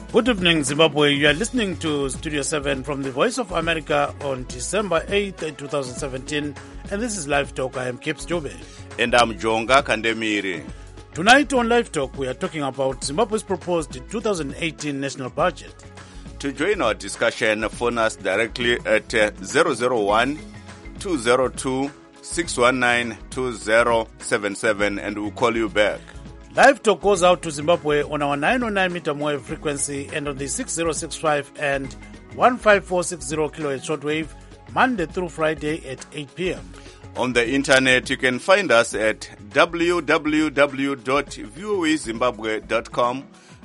Good evening, Zimbabwe. You are listening to Studio 7 from the Voice of America on December 8th, 2017. And this is Live Talk. I am Kip Stube. And I'm Jonga Kandemiri. Tonight on Live Talk, we are talking about Zimbabwe's proposed 2018 national budget. To join our discussion, phone us directly at 001-202-619-2077 and we'll call you back. Live Talk goes out to Zimbabwe on our 909 meter wave frequency and on the 6065 and 15460 kilohertz shortwave, Monday through Friday at 8 p.m. On the internet, you can find us at www.voazimbabwe.com,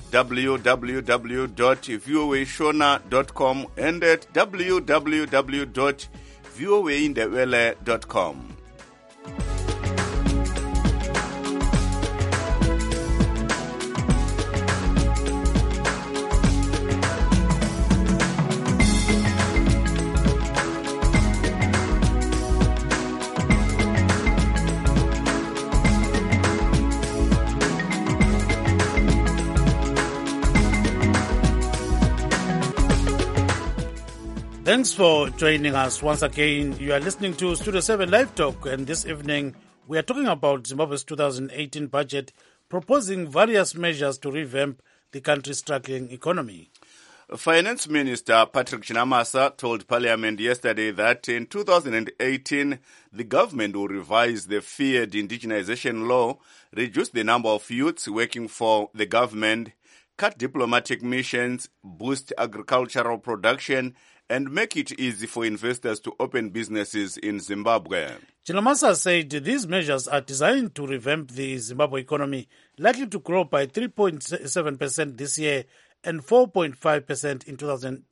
www.voashona.com, and at www.voaindewele.com. Thanks for joining us once again. You are listening to Studio 7 Live Talk, and this evening we are talking about Zimbabwe's 2018 budget, proposing various measures to revamp the country's struggling economy. Finance Minister Patrick Chinamasa told Parliament yesterday that in 2018, the government will revise the feared indigenization law, reduce the number of youths working for the government, cut diplomatic missions, boost agricultural production, and make it easy for investors to open businesses in Zimbabwe. Chinamasa said these measures are designed to revamp the Zimbabwe economy, likely to grow by 3.7% this year and 4.5% in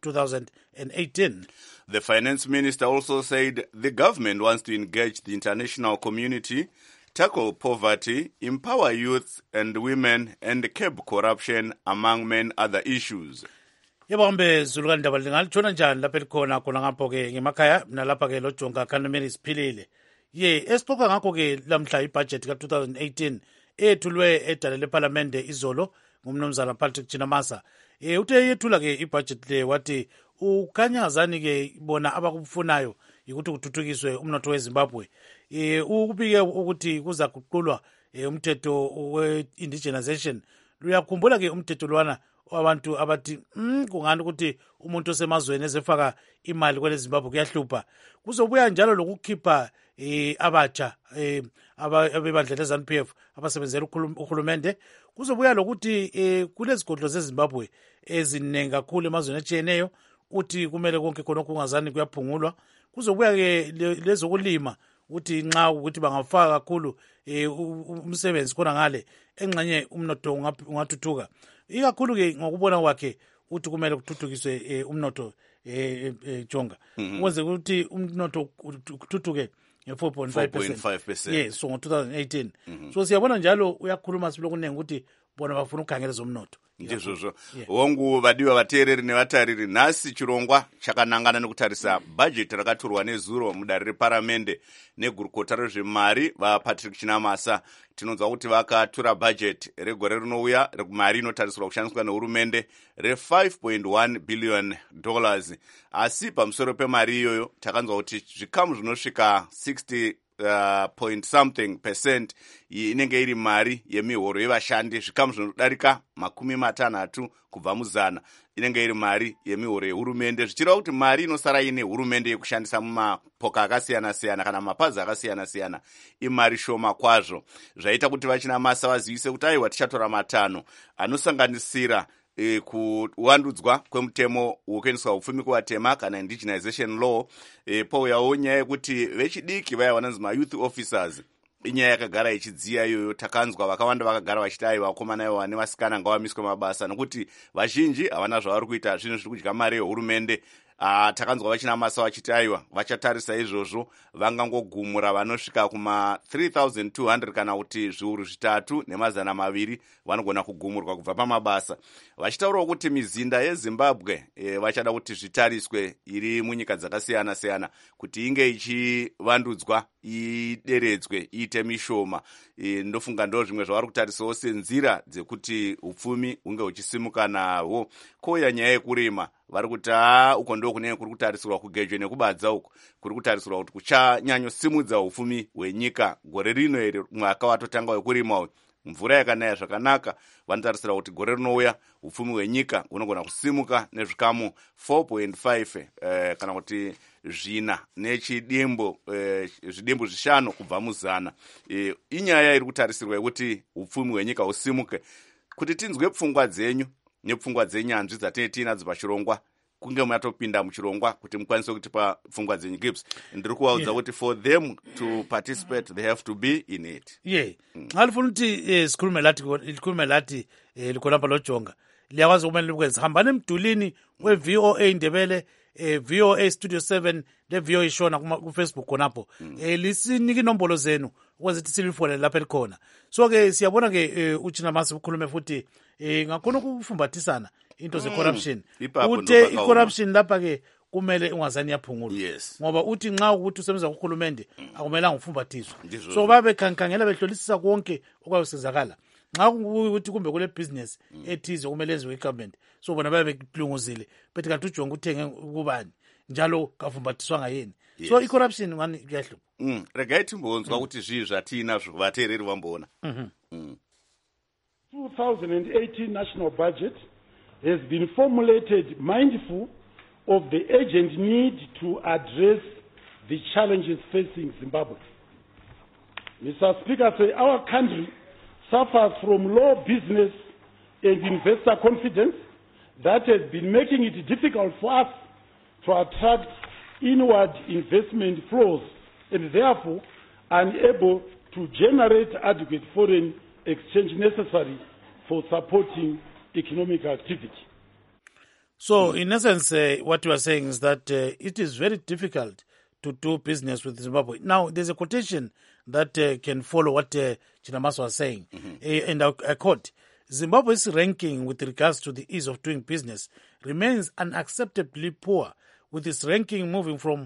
2018. The finance minister also said the government wants to engage the international community, tackle poverty, empower youth and women, and curb corruption, among many other issues. Yebambe zulukani ndaba lingalithona njani lapha elikhona khona ngapho ke ngemakhaya nalapha ke lojonga Kandemiri siphilile. Esixoxa ngakho ke lamhla ibudget ka-2018 eyethulwe edalele eParliament izolo ngumnumzana Patrick Chinamasa. Uthe yethula ke ibudget le wathi ukhanyazani ke bona abakufunayo ukuthi kuthuthukiswe umnotho weZimbabwe. Ukubike ukuthi kuza kuqulwa umthetho we-indigenization. Luyakhumbula ke umthetho lwana abantu abathi kungani ukuthi umuntu osemazweni ezefaka imali kwele Zimbabwe kuyahlupha. Kuzobuya njalo lokukhipha abatsha abebandla leZANU-PF abasebenzela uhulumende. Kuzobuya lokuthi kulezigodlo zeZimbabwe ezinengi kakhulu emazweni atshiyeneyo uthi kumele konke khona kungazani kuyaphungulwa. Kuzobuya ke lezokulima uthi nxa ukuthi bangafaka kakhulu umsebenzi khona ngale engxenye umnotho ungathuthuka. Ikakhulu ke ngokubona kwakhe uthi kumele kuthuthukiswe umnotho Jonga. Ukwenze ukuthi umnotho kuthuthuke nge-4.5%. Yes, so ngo-2018. So siyabona njalo uyakhuluma silokuningi ukuthi bona bafuna ukukhangela zomnotho. Ndizvozvo. Hongu vadiwa vateereri nevatariri, nhasi chirongwa chakanangana nekutarisa bhajeti rakatorwa nezuro mudare reparamende negurukota rezvemari vaPatrick Chinamasa. Tinonzwa kuti vakatura bhajeti regore rinouya mari inotarisirwa kushandiswa nehurumende re$5.1 billion. Asi pamusoro pemari iyoyo takanzwa kuti zvikamu zvinosvika 60 point something percent inenge iri mari yemihoro yevashandi, zvikamu zvinodarika 60 kubva muzana inenge iri mari yemihoro yehurumende, zvichireva kuti mari inosara ine hurumende yekushandisa mumapoka akasiyana-siyana kana mapazi akasiyana-siyana imari shoma kwazvo. Zvaita kuti vaChinamasa vazivise kuti aiwa tichatora 5 anosanganisira kuwandudzwa kwemutemo wokuendeswa upfumi kuvatema kana indigenization law. Pouyawo nyaya yekuti vechidiki vaya vanonzi ma-youth officers inyaya yakagara ichidziya iyoyo. Takanzwa vakawanda vakagara vachiti aiwa vakomana ivo vane vasikana ngavamiswe mabasa, nokuti vazhinji havana zvavari kuita, zvinhu zviri kudya mari yehurumende. takanzwa vachinamasa vachiti aiwa vachatarisa izvozvo vangangogumura vanosvika kuma 3200 kana kuti zviuru 3,200 vanogona kugumurwa kubva pamabasa, vachitaurawo kuti mizinda yezimbabwe vachada kuti zvitariswe iri munyika dzakasiyana siyana kuti inge ichivandudzwa, ideredzwe, iite mishoma. Ndofunga ndo zvimwe zvavari kutarisawo senzira dzekuti upfumi hunge huchisimuka nahwo. Kouya nyaya yekurima, vari kuti uko ndo kunenge kuri kutarisirwa kugejwe nekubadza uko kuri kutarisirwa kuti kuchanyanyosimudza upfumi hwenyika. Gore rino iri mwaka watotanga wekurima uyu, mvura yakanaya zvakanaka, vanotarisira kuti gore rinouya upfumi hwenyika hunogona kusimuka nezvikamu 4.5 kana kuti zvina nechidimbu zvidimbu 5 kubva muzana. Inyaya iri kutarisirwa yekuti upfumi hwenyika husimuke. Kuti tinzwe pfungwa dzenyu nepfungwa dzenyanzvi dzatine tinadzo pachirongwa, kunge matopinda muchirongwa kuti mukwanise kutipa pfungwa dzenyu. Gibbs, ndiri kuvaudza kuti for them to participate they have to be in it. Alifuna ukuthi sikhulume lathi likhonapha lojonga liyakwazi kumele likwenza, hambani emdulini we-VOA Ndebele, VOA Studio 7 le-VOA Shona ku-Facebook khonapho, lisinike inombolo zenu ukwenza ukuthi silifonele lapha elikhona. So-ke siyabona-ke uChinamasi ukhulume futhi ngakhona ukufumbathisana into ze-corruption. Uthe i-corruption lapha-ke kumele ungazani yaphungulwa, ngoba uthi nxa ukuthi usebenza kuhulumende akumelanga ufumbathiswe. So babekhankhangela behlolisisa konke okwayosizakala. Nxa ukuthi kumbe kule business ethize kumele enziwe i-government, so bona babe bekulunguzile bethi kanti uJonga uthenge ukubani njalo kafumbathiswanga yini. So i-corruption ngani kuyahlupha. Regai timbonzwa kuti zvii zvatinazvo vateereri vamboona. 2018 national budget has been formulated mindful of the urgent need to address the challenges facing Zimbabwe. Mr. Speaker, our country suffers from low business and investor confidence that has been making it difficult for us to attract inward investment flows and therefore unable to generate adequate foreign exchange necessary for supporting economic activity. So in essence, what you are saying is that it is very difficult to do business with Zimbabwe. Now, there's a quotation that can follow what Chinamasa was saying. And I quote, Zimbabwe's ranking with regards to the ease of doing business remains unacceptably poor, with its ranking moving from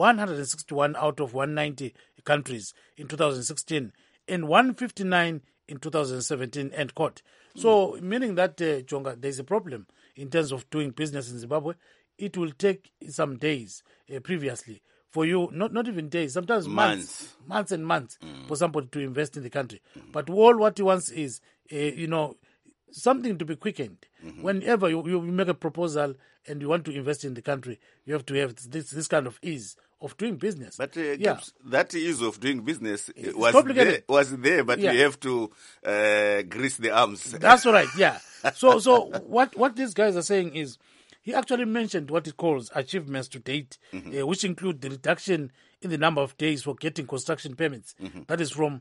161 out of 190 countries in 2016 and 159 in 2017, end quote. So, meaning that, Jonga, there's a problem in terms of doing business in Zimbabwe. It will take some days previously for you, not even days, sometimes months and months for somebody to invest in the country. But all what he wants is, something to be quickened. Whenever you make a proposal and you want to invest in the country, you have to have this kind of ease of doing business. But that ease of doing business was there, but you have to grease the arms. That's right, yeah. So what these guys are saying is, he actually mentioned what he calls achievements to date, which include the reduction in the number of days for getting construction permits. That is from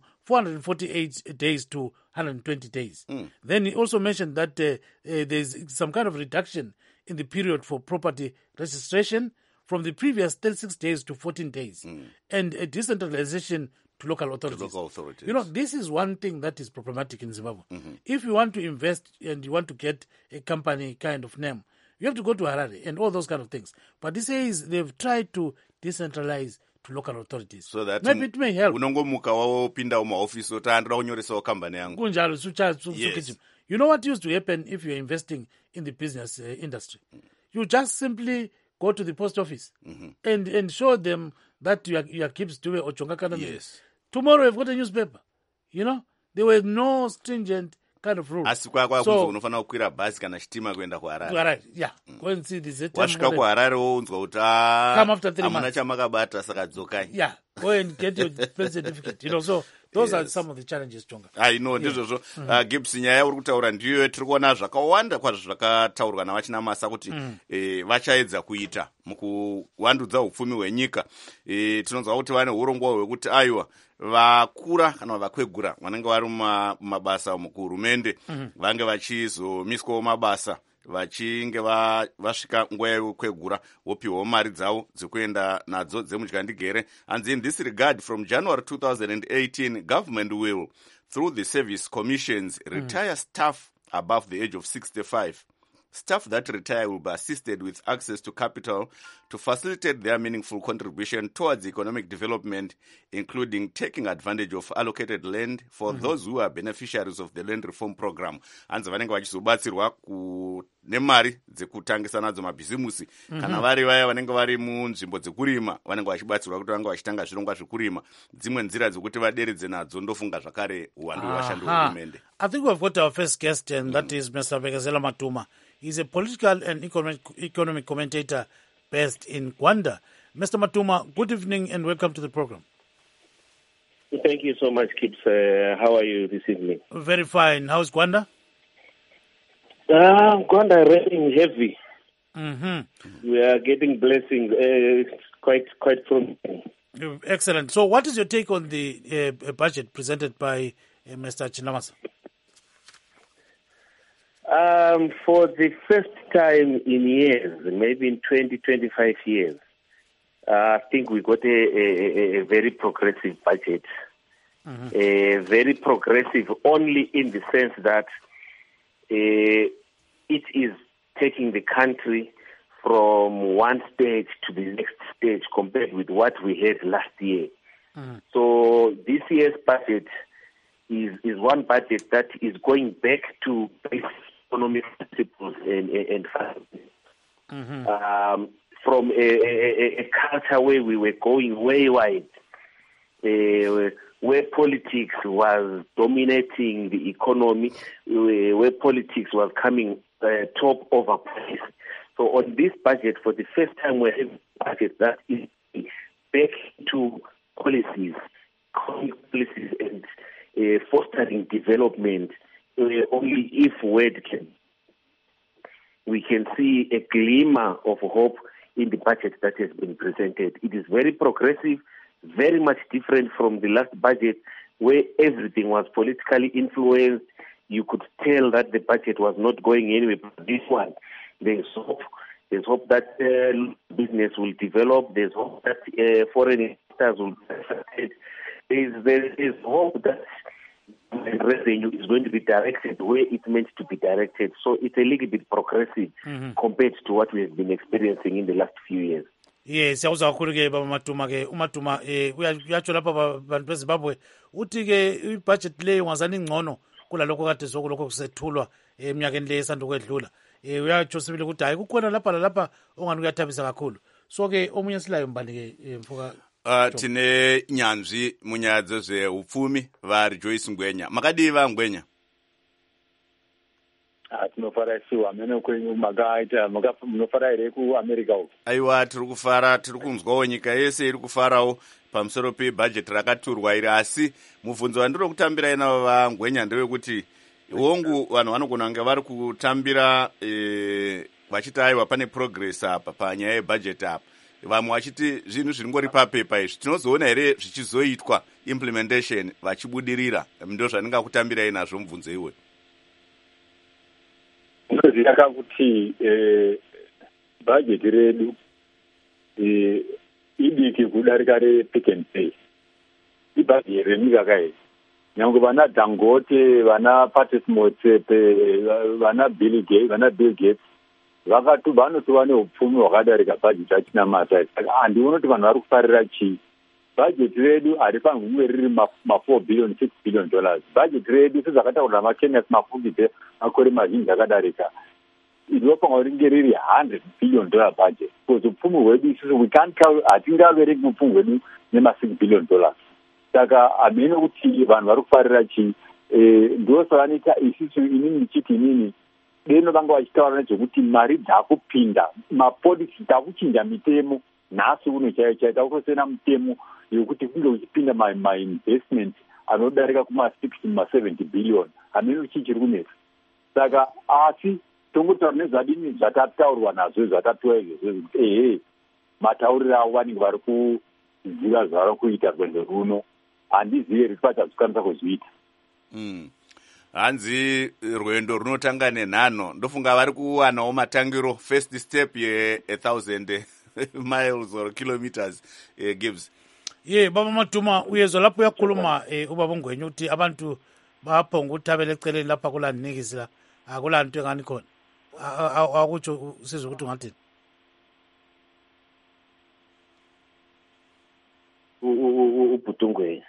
448 days to 120 days. Then he also mentioned that there's some kind of reduction in the period for property registration from the previous 36 days to 14 days, and a decentralization to local authorities. This is one thing that is problematic in Zimbabwe. If you want to invest and you want to get a company kind of name, you have to go to Harare and all those kind of things. But he says they've tried to decentralize to local authorities. So that maybe it may help. Unongomuka wawopinda mumaofisi otandira kunyoresawo company yangu. Kunjalo yes. You know what used to happen if you're investing in the business industry? You just simply go to the post office and show them that your keeps doing Ochonga Kanamere. Yes. Tomorrow you've got a newspaper. There were no stringent kind of rules. Asi kwakwakunzwa unofanira kukwira bhazi kana chitima kuenda kuHarare. Yeah. Go and see the ZM. Wasvika kuHarare wounzwa kuti come after 3 months. Hamuna chamakabata saka dzokai. Yeah. Go and get your birth certificate. So those are some of the challenges, Jonga. I know, ndizvozvo. Gibbs, nyaya uri kutaura ndiyo tiri kuona zvakawanda kwazvo zvakataurwa navaChinamasa kuti vachaedza kuita mukuwandudza upfumi hwenyika. Tinonzwa kuti vane urongwa hwekuti aiwa vakura kana vakwegura vanenge vari mumabasa mukuhurumende vange vachizomiswawo mabasa vachinge vasvika nguva yekwegura wopiwawo mari dzavo dzekuenda nadzo dzemudyandigere. And in this regard, from January 2018, government will, through the service commissions, retire staff above the age of 65. Staff that retire will be assisted with access to capital to facilitate their meaningful contribution towards economic development, including taking advantage of allocated land for those who are beneficiaries of the land reform program. Anzi vanenge vachizobatsirwa nemari dzekutangisa nadzo mabhizimusi. Kana vari vaya vanenge vari munzvimbo dzekurima vanenge vachibatsirwa kuti vange vachitanga zvirongwa zvekurima. Dzimwe nzira dzekuti vaderedze nadzo ndofunga zvakare uwandu hwevashandi vehurumende. I think we've got our first guest, and that is Mr. Bekezela Matuma. He's a political and economic commentator based in Gwanda. Mr. Matuma, good evening and welcome to the program. Thank you so much, Kips. How are you this evening? Very fine. How's Gwanda? Gwanda raining heavy. We are getting blessings. It's quite promising. Excellent. So what is your take on the budget presented by Mr. Chinamasa? For the first time in years, maybe in 20-25 years, I think we got a very progressive budget. Very progressive only in the sense that it is taking the country from one stage to the next stage compared with what we had last year. So this year's budget is one budget that is going back to basic economic principles and from a culture where we were going way wide, where politics was dominating the economy, where politics was coming top over price. So on this budget, for the first time, we have a budget that is back to policies, economic policies, and fostering development. Only if we can see a glimmer of hope in the budget that has been presented. It is very progressive, very much different from the last budget where everything was politically influenced. You could tell that the budget was not going anywhere. But this one, there's hope. There's hope that business will develop. There's hope that foreign investors will be affected. There is hope that revenue is going to be directed where it's meant to be directed. So it's a little bit progressive compared to what we have been experiencing in the last few years. Yes, siyawuza kakhulu ke baba Matuma ke uMatuma uyatsho lapha bantu beZimbabwe uthi ke ibudget leyo ngazani ngcono kulalokho kade sokulokho kusethulwa eminyakeni le esanda kwedlula. Uyatsho sibili ukuthi hayi kukhona lapha lalapha ongani kuyathabisa kakhulu. So ke omunye silayo mbali ke mfoka tine nyanzvi munyaya dzezveupfumi vari Joyce Ngwenya. Makadiva Ngwenya? Tinofara isiwa mene kwenyu makaita munofara ere kuAmerica uko? Aiwa, tiri kufara, tiri kunzwawo nyika yese iri kufarawo pamusoro pebhajeti rakaturwa iri. Asi mubvunzo wandiri kutambirai navo vaNgwenya ndewekuti hongu vanhu vanogona kunge vari kutambira vachiti aiwa pane progress apa panyaya yebhajeti apa, vamwe vachiti zvinhu zvingori papepa izvi, tinozoona here zvichizoitwa implementation vachibudirira? Ndo zvandingakutambirai nazvo mubvunzo iwe. Ndinoziva kuti bhajeti redu idiki kudarika rePick n Pay. Ibhajeti renyika kai nyangwe vana Dangote, vana Patrice Motsepe, vana Bill Gates vanotova neupfumi hwakadarika bhajeti yaChinamasa. Handioni kuti vanhu vari kufarira chii. Bhajeti redu harifanirwi kunge riri ma$4 billion, $6 billion. Bhajeti redu sezvakataurwa naKenneth Mafungidze makore mazhinji akadarika, inofanirwa kunge riri $100 billion budget. Because upfumi hwedu isusu hatingavereki upfumi hwedu nema$6 billion. Saka hamene kuti vanhu vari kufarira chii. Ndosavanoita isusu inini ndichiti inini deno vanga vachitaura nezvekuti mari dzakupinda, mapolisi takuchinja mitemo. Nhasi uno chaiyo takutosena mutemo yokuti kunge uchipinda ma-investment anodarika kuma-60 ma-70 billion. Hamene uchichiri kunetsa. Saka asi tongotaura nezvadini zvatataurwa nazvo zvatapiwa izvozvo kuti matauriro avo vanenge vari kuziva zvavari kuita rwendo runo. Handizivi here kuti vachazvikwanisa kuzviita. hanzi rwendo runotanga nenhano ndofunga vari kuwanawo matangiro first step ye1000 miles or kilometers gives baba Matuma uyezwa lapho uyakhuluma ubaba Ngwenya uthi abantu baphonga uthabela eceleni lapha kulaninikisi la akulanto engani khona akutsho usizwe ukuthi ungathini ubhutungwenya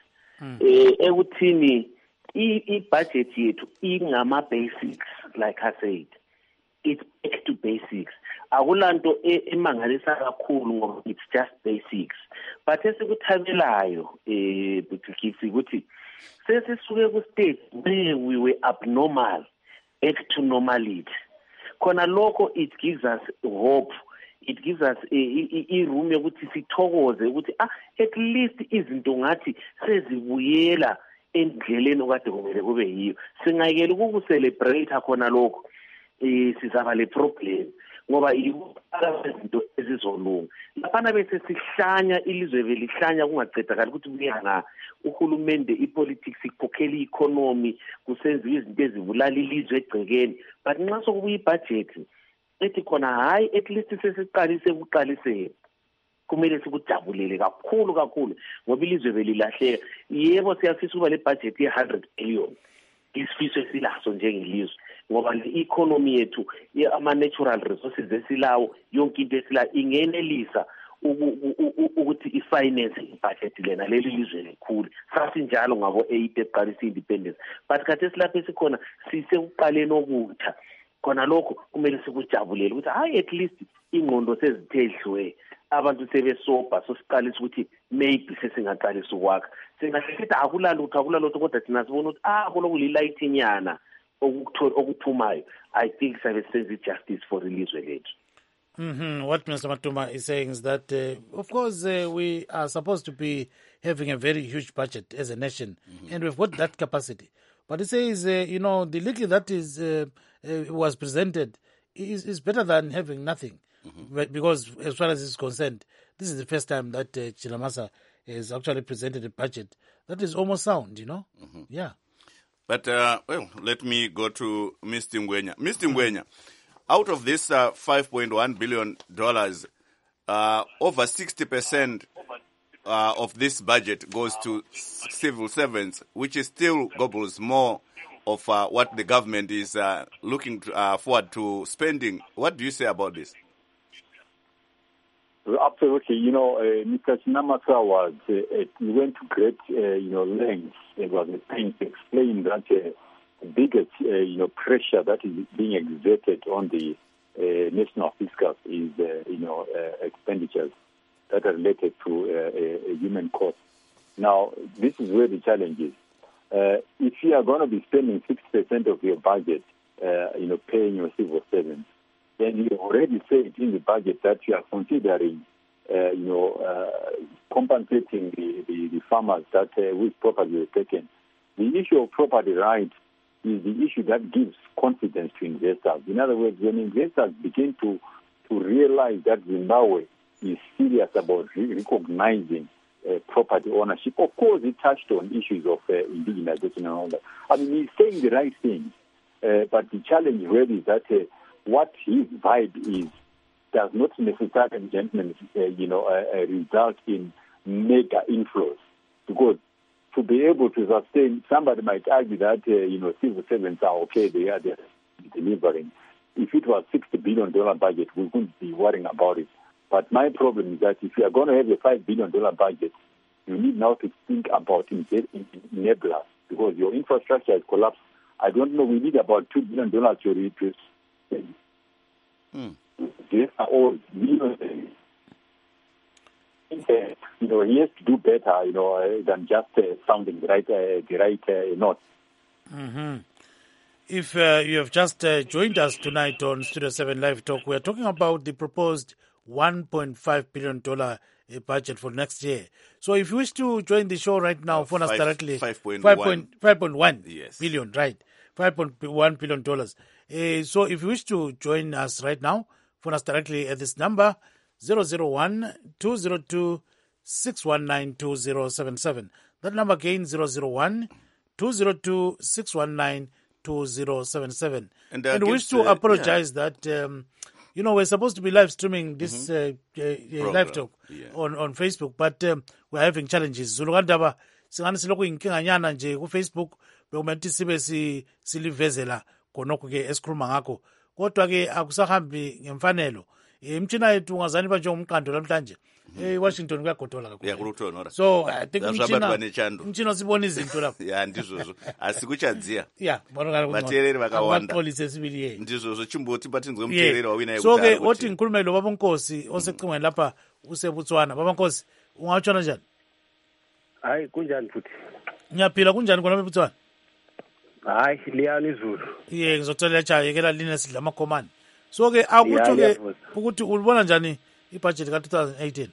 ekuthini i-budget yethu ingama-basics like I said it's back to basics akulanto emangalisa kakhulu ngoba it's just basics but esikuthabelayo Butikisi ukuthi sesisuke ku-stage where we were abnormal back to normality khona lokho it gives us hope it gives us i-room yokuthi sithokoze ukuthi at least izinto ngathi sezibuyela endleleni okade kumele kube yiyo singayekela ukucelebrate khona lokho sizaba le problem ngoba izinto ezizolunga laphana bese sihlanya ilizwe belihlanya kungaqedakala ukuthi kuyanga uhulumende ipolitics ikhokhela i-economy kusenziwa izinto ezibulala ilizwe egcekeni but nxa sokubuya ibudget ethi khona hayi at least sesiqalise ukuqalisela kumele sikujabulele kakhulu ngoba ilizwe belilahleka yebo siyafisa ukuba le budget ye-100 billion isifiso esilaso njengelizwe ngoba le-economy yethu ama-natural resources esilawo yonke into esila ingenelisa ukuthi i-finance i-budget lena leli lizwe likhulu sasinjalo ngabo-8 eqalisa i-independence but khathi esilapho esikhona sisekuqaleni okutha khona lokho kumele sikujabulele ukuthi hayi at least ingqondo sezithedliwe abantu sebesobha sosiqalisa ukuthi maybe sesingaqalisa ukwakha singahlekhetha akulalutho kodwa thina sibona ukuthi kulokulilayithi nyana okuphumayo I think sabe senze justice for ilizwe lethu. What Mr. Matuma is saying is that of course we are supposed to be having a very huge budget as a nation and we've got that capacity but he says the little that is was presented is better than having nothing because as far as is concerned this is the first time that Chilamasa has actually presented a budget that is almost sound, yeah. But, let me go to Mr. Ngwenya. Mr. Ngwenya, out of this $5.1 billion, over 60% of this budget goes to civil servants, which is still gobbles more of what the government is looking forward to spending. What do you say about this? Absolutely. Mr. Chinamasa he went to great, lengths. It was a pain to explain that the biggest, pressure that is being exerted on the national fiscus is, expenditures that are related to human cost. Now, this is where the challenge is. If you are going to be spending 60% of your budget, paying your civil servants, then you already said in the budget that you are considering, compensating the farmers that whose property was taken. The issue of property rights is the issue that gives confidence to investors. In other words, when investors begin to realize that Zimbabwe is serious about recognizing property ownership, of course, it touched on issues of indigenization and all that. I mean, he's saying the right things, but the challenge really is that what his vibe does not necessarily, gentlemen, result in mega inflows. Because to be able to sustain, somebody might argue that, civil servants are okay, they are delivering. If it was $60 billion budget, we wouldn't be worrying about it. But my problem is that if you are going to have a $5 billion budget, you need now to think about enablers because your infrastructure has collapsed. I don't know, we need about $2 billion to replace. These are all millions. He has to do better, than just sounding the right note. If you have just joined us tonight on Studio 7 Live Talk, we are talking about the proposed $1.5 billion budget for next year. So if you wish to join the show right now, phone us directly. 5.1 billion, right? $5.1 billion. So if you wish to join us right now, phone us directly at this number, 001-202-619-2077. That number again, 001-202-619-2077. 2077. And wish to apologize that, we're supposed to be live streaming this live talk on Facebook, but we're having challenges. Zulukandaba, singani silokhu inkinga nje ku Facebook, bekumele sibe silivezela khonokho ke esikhuluma ngakho. Kodwa ke akusahambi ngemfanelo. Imtshina yethu ungazani banje umqando namhlanje. Washington kuyagodola kakhulu. So I think umtshina sibona izinto lapho. Ya ndizvo asikuchadzia. Yeah, bonokala batereri vakawanda. Abapolice sibili ndizvo chimboti patinzwe mutereri wawina yekutala. So ke othi ngikhulume lo baba Nkosi osecingweni lapha useBotswana. Baba Nkosi ungawutshona njani? Hayi kunjani futhi? Ngiyaphila kunjani khona eBotswana? Hayi liyani izulu. Ngizotholela chayekela line sidla amakhomani. So ke akutsho ke ukuthi ulibona njani ibudget ka 2018?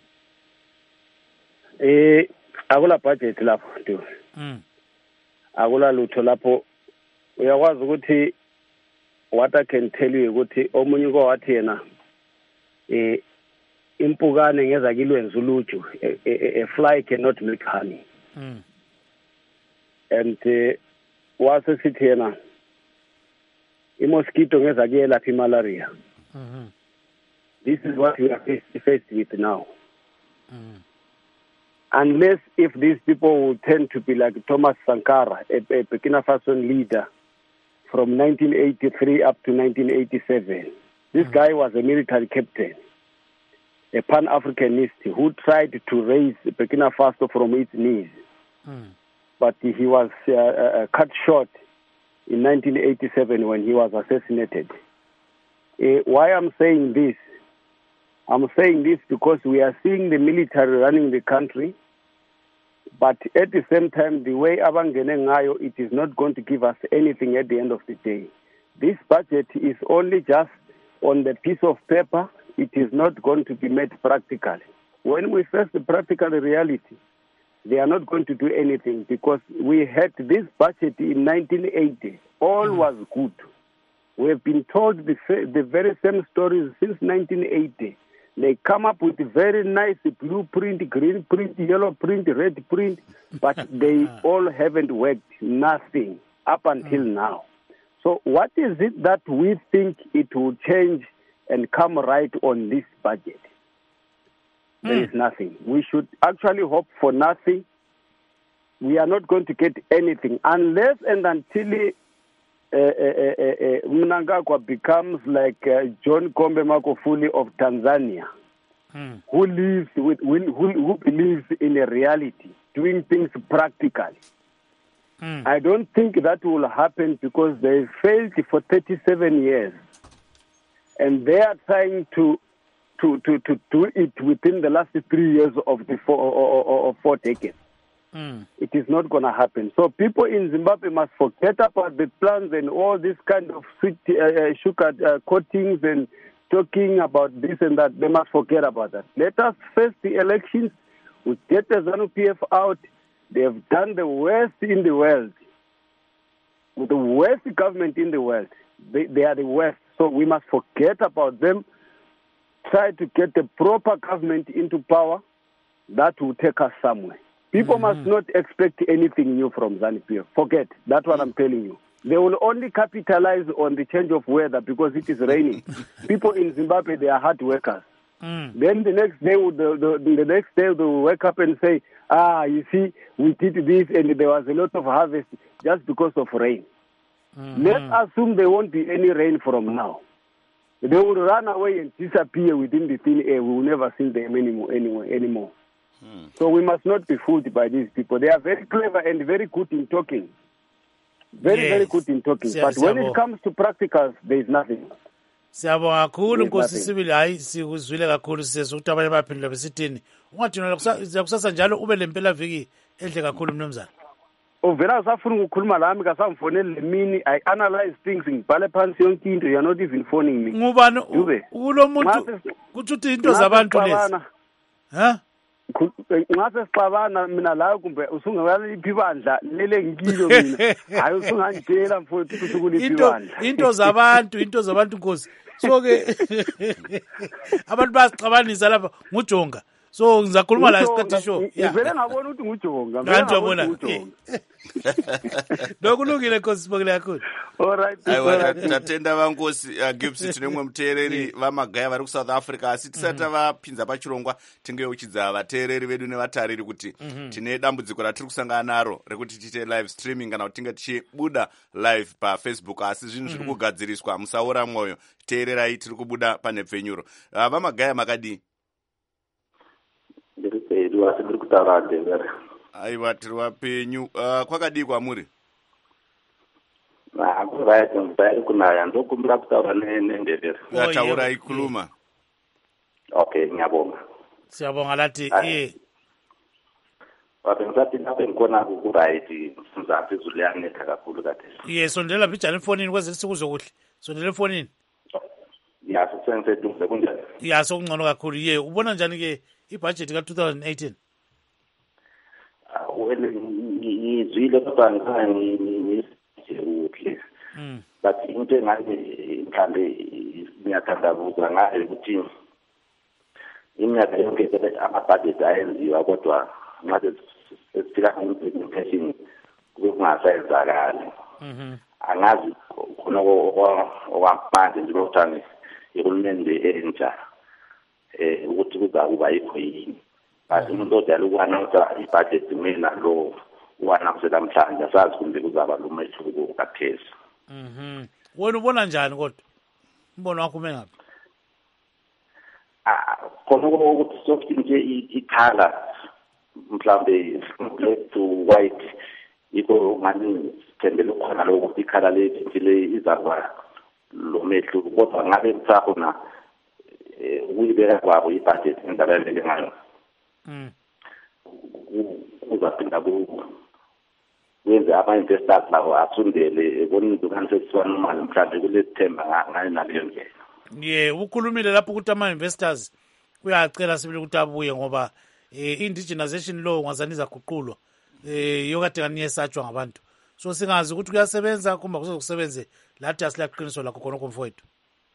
Akula budget lapho nto. Akula lutho lapho. Uyakwazi ukuthi what I can tell you ukuthi omunye kwathi yena impukane ngeza kilwenza uluju. A fly cannot make honey. And wase sithi yena mosquito ngeza kuyelapha malaria. This is what we are faced with now. Unless if these people will tend to be like Thomas Sankara, a Burkina Faso leader from 1983 up to 1987. This guy was a military captain, a Pan-Africanist who tried to raise Burkina Faso from its knees. But he was cut short in 1987 when he was assassinated. Why I'm saying this? I'm saying this because we are seeing the military running the country, but at the same time, the way abangene ngayo, it is not going to give us anything at the end of the day. This budget is only just on the piece of paper. It is not going to be made practical. When we face the practical reality, they are not going to do anything because we had this budget in 1980. All was good. We have been told the very same stories since 1980. They come up with very nice blueprint, green print, yellow print, red print, but they all haven't worked, nothing, up until now. So what is it that we think it will change and come right on this budget? There is nothing. We should actually hope for nothing. We are not going to get anything unless and until Mnangagwa becomes like John Pombe Magufuli of Tanzania, who believes in a reality, doing things practically. I don't think that will happen because they failed for 37 years, and they are trying to do it within the last 3 years of the 4 decades. It is not going to happen. So people in Zimbabwe must forget about the plans and all this kind of sweet sugar coatings and talking about this and that. They must forget about that. Let us face the elections. We get the ZANU-PF out. They have done the worst in the world. The worst government in the world. They are the worst. So we must forget about them. Try to get the proper government into power that will take us somewhere. People must not expect anything new from ZANU-PF. Forget. That's what I'm telling you. They will only capitalize on the change of weather because it is raining. People in Zimbabwe, they are hard workers. Then the next day, they will wake up and say, you see, we did this and there was a lot of harvest just because of rain. Let's assume there won't be any rain from now. They will run away and disappear within the thin air. We will never see them anymore. So we must not be fooled by these people. They are very clever and very good in talking. Very good in talking. But when it comes to practicals, there is nothing. Siyabonga kakhulu Nkosi Sibili, hayi sikuzwile kakhulu sisi ukuthi abanye baphendula besithini. Ungathi kusasa njalo ube lempela viki enhle kakhulu mnumzana. Uvela usafuna ukukhuluma lami kasamfonele lemini, I analyze things ngibhale phansi yonke into. You are not even phoning me. Ngubani kulomuntu kuthi into zabantu lezi. Ha? Nxa sesixabana mina la kumbe usungawaliphi ibandla lele ngikilo mina hayi usungangitshela mfowethu ukuthi kuliphi ibandla into zabantu Nkosi. So ke abantu basixabanisa lapha nguJonga So ngizakhuluma la isikhathi show. Ngivele ngabona ukuthi ngujonga. Kanti wabona. Nokulungile Nkosi Sibongile kakhulu. All right. Aiwa tatenda vankosi Gibbs tinemwe muteereri vamagaya vari kuSouth Africa asi tisati vapinza pachirongwa tingeuchidza vateereri vedu nevatariri kuti tine dambudziko ratiri kusangana naro rekuti tiite live streaming kana kuti tinge tichibuda live paFacebook asi zvinhu zviri kugadziriswa musaora mwoyo teererai tiri kubuda panhepfenyuro vamagaya makadii aiwa tiri vapenyu kwakadii kwamuri kunaya ndokumbira kutaura nendevere taura ikhuluma. Okay, ngiyabonga. Siyabonga lathi Wapengisati lapho ngikona ku-right mzansi izulu liyanetha kakhulu kade. Sondela mbijani efonini kweze lisikuzo kuhle. Sondela efonini. Sengiseduze kunjani? Sokungcono kakhulu. Ubona njani ke ibudget ka-2018? Ngizwile kodwa ngikuhle. But into engani mhlambe ngiyathandabuza ngayo ukuthi iminyaka yonke ama-budget ayenziwa kodwa nxa sesifika implementation kube kungasayenzakali. Angazi khona okwamanje nje ukuthi ihulumende entsha ukuthi kuzakuba yikho yini. But umuntu odala ukwanonsa ibudget mina lo wanamse namhlanje asazi kumbe kuzaba lo mehluko kaphezulu. Wena ubona njani kodwa? Umbono wakho umengaphi? Khona ukuthi soft nje ikhala mhlambe black to white iko ngani sithembele khona lokho ukuthi ikhala le izaba lo mehluko kodwa ngabe mthakona uyibeka kwabo ibudget endalalele ngayo. Uzaphinda wenze ama-investors lawo asundele ebonini dukani sesisiwa nomali mhlawumbe kulesithemba ngayo naleyo ndlela. Ukhulumile lapho ukuthi ama-investors uyacela sibili ukuthi abuye ngoba indigenization law ngazani izaguqulwa yokade nganiyesatshwa ngabantu. So singazi ukuthi kuyasebenza kumba kuzokusebenze lathi asilaqiniso lakho khona komfowethu.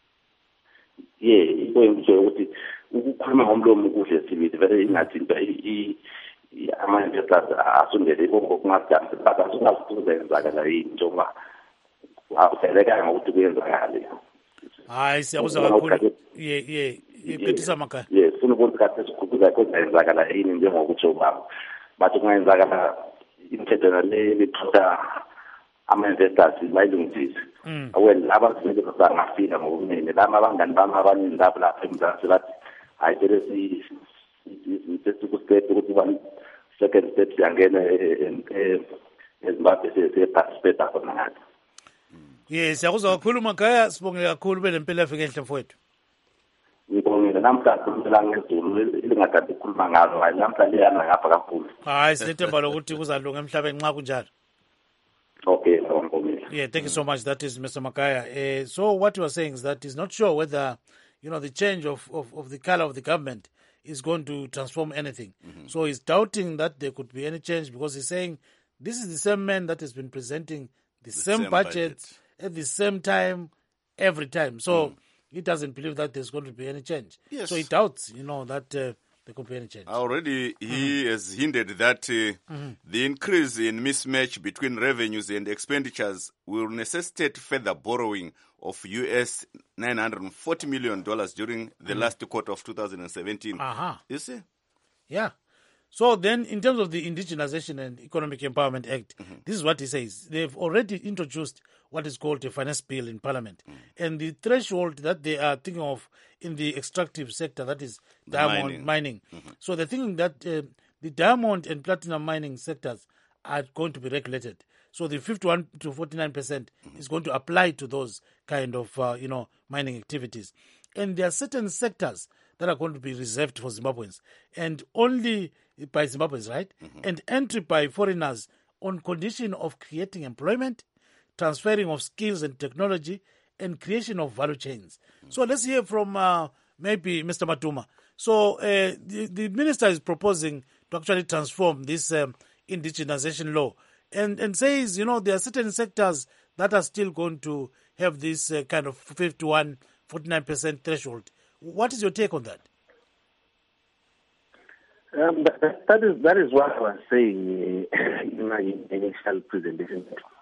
Iko ngisho ukuthi ukukhuluma ngomlomo kuhle sibili vele ingathinta ama-investors asundele ngokungadamsi but asungazi ukuthi kuzenzakala yini njengoba akuhlelekanga ngokuthi kuyenzakale. Hayi siyakuzwa kakhulu. Iqedisa amakhaya. Sifuna ukuthi kade sikhuphuka kuzenzakala yini njengokutsho kwabo. But kungenzakala imithetho le liqotha ama-investors bayilungise. Awena laba kumele bangafika ngokuningi lama abangani bami abaningi lapho eMzansi bathi hayi vele sesiku-step ukuthi second step siyangena eZimbabwe siye-participate khona ngathi. Siyakuzwa kakhulu Makhaya, sibonge kakhulu belempela efike enhle mfowethu. Ngibongile namhlanje kumela ngezulu elingadade ukukhuluma ngalo hayi namhlanje liyana ngapha kakhulu. Hayi sinethemba lokuthi kuzalunga emhlabeni nxa kunjalo. Okay, thank you so much. That is Mr. Makhaya. So what you are saying is that he's not sure whether the change of the color of the government is going to transform anything. So he's doubting that there could be any change because he's saying this is the same man that has been presenting the same budget at the same time every time. So he doesn't believe that there's going to be any change. Yes. So he doubts, that there could be any change. Already he has hinted that the increase in mismatch between revenues and expenditures will necessitate further borrowing of US $940 million during the last quarter of 2017. You see? Yeah. So then, in terms of the Indigenization and Economic Empowerment Act, this is what he says. They've already introduced what is called a finance bill in Parliament. And the threshold that they are thinking of in the extractive sector, that is diamond mining. So they're thinking that the diamond and platinum mining sectors are going to be regulated. So the 51 to 49% is going to apply to those kind of, mining activities. And there are certain sectors that are going to be reserved for Zimbabweans, and only by Zimbabweans, right? And entry by foreigners on condition of creating employment, transferring of skills and technology, and creation of value chains. So let's hear from maybe Mr. Matuma. So the minister is proposing to actually transform this indigenization law and says, there are certain sectors that are still going to have this kind of 51, 49% threshold. What is your take on that? That is what I was saying in my initial presentation.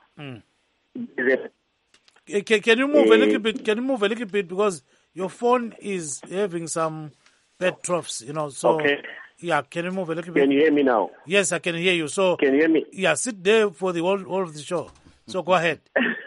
Can you move a little bit? Can you move a little bit, because your phone is having some bad troughs, So okay. Yeah, can you move a little bit? Can you hear me now? Yes, I can hear you. So can you hear me? Yeah, sit there for the whole of the show. So go ahead.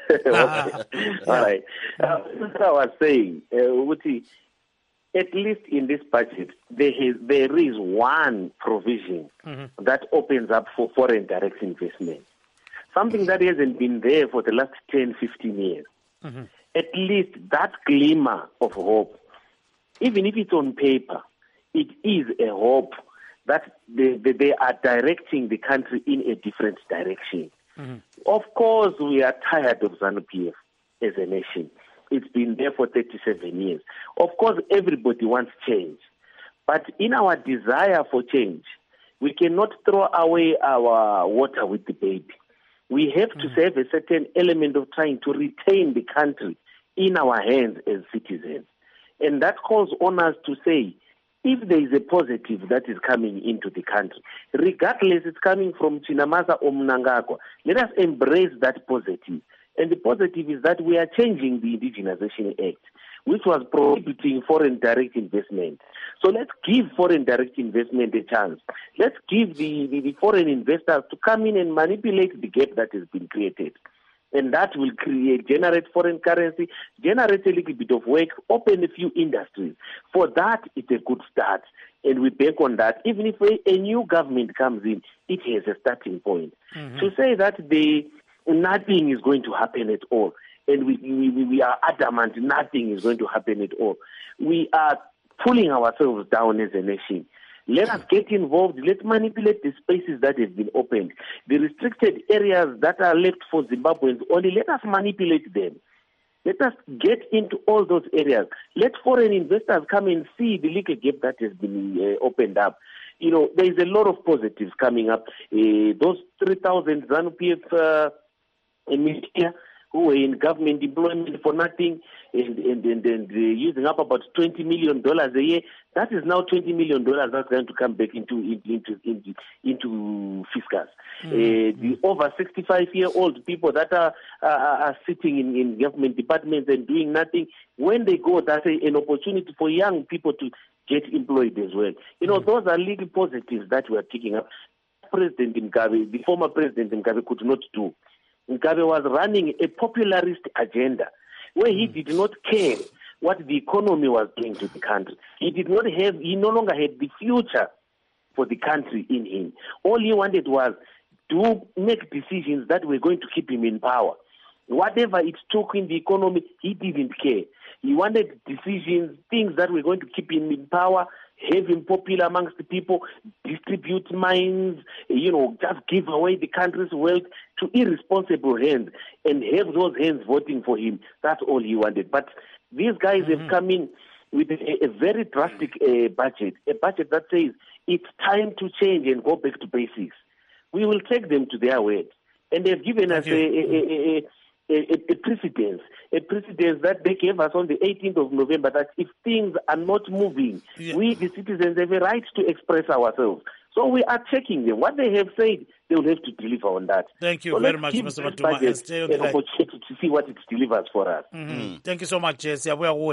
All right. What I was saying, Uti, at least in this budget, there is one provision that opens up for foreign direct investment. Something that hasn't been there for the last 10, 15 years. At least that glimmer of hope, even if it's on paper, it is a hope that they are directing the country in a different direction. Of course, we are tired of ZANU-PF as a nation. It's been there for 37 years. Of course, everybody wants change. But in our desire for change, we cannot throw away our water with the baby. We have to have a certain element of trying to retain the country in our hands as citizens. And that calls on us to say, if there is a positive that is coming into the country, regardless it's coming from Chinamasa or Mnangagwa, let us embrace that positive. And the positive is that we are changing the Indigenization Act, which was prohibiting foreign direct investment. So let's give foreign direct investment a chance. Let's give the foreign investors to come in and manipulate the gap that has been created. And that will generate foreign currency, generate a little bit of work, open a few industries. For that, it's a good start. And we bank on that. Even if a new government comes in, it has a starting point. To say that nothing is going to happen at all, and we are adamant nothing is going to happen at all, we are pulling ourselves down as a nation. Let us get involved. Let's manipulate the spaces that have been opened. The restricted areas that are left for Zimbabweans only, let us manipulate them. Let us get into all those areas. Let foreign investors come and see the legal gap that has been opened up. There is a lot of positives coming up. Those 3,000 ZANU-PF media who were in government employment for nothing and using up about $20 million a year. That is now $20 million that's going to come back into fiscus. The over 65-year-old people that are sitting in government departments and doing nothing, when they go, that's an opportunity for young people to get employed as well. Those are little positives that we are picking up. President Mugabe, the former President Mugabe, could not do. Mugabe was running a popularist agenda where he did not care what the economy was doing to the country. He no longer had the future for the country in him. All he wanted was to make decisions that were going to keep him in power. Whatever it took in the economy, he didn't care. He wanted decisions, things that were going to keep him in power, have him popular amongst the people, distribute mines, just give away the country's wealth to irresponsible hands and have those hands voting for him. That's all he wanted. But these guys have come in with a very drastic budget, a budget that says it's time to change and go back to basics. We will take them to their word. And they've given us a precedence that they gave us on the 18th of November, that if things are not moving, we, the citizens, have a right to express ourselves. So we are checking them. What they have said, they will have to deliver on that. Thank you very much, Mr. Matuma. And stay on the line. Opportunity to see what it delivers for us. Thank you so much. Mr.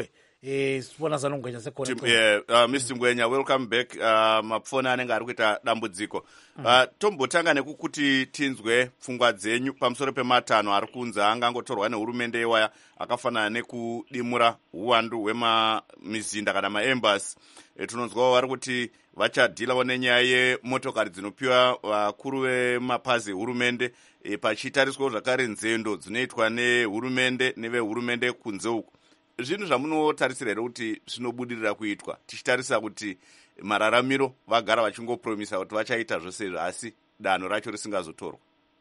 Ngwenya, welcome back. Mapfona anenge ari kuita dambudziko. Tombotanga nekukuti tinzwe pfungwa dzenyu pamusoro pematanho ari kunzi angangotorwa nehurumende yewaya akafanana nekudimura uwandu hwemizinda kana maembasi. Tinonzwawo vari kuti vachadhilawo nenyaya yemotokari dzinopiwa vakuru vemapazi ehurumende, pachitariswawo zvakare nzendo dzinoitwa nehurumende nevehurumende kunze uku. Zvinhu zvamunotarisira here kuti zvinobudirira kuitwa, tichitarisa kuti mararamiro vagara vachingopromisa kuti vachaita zvose izvo asi danho racho risingazotorwa?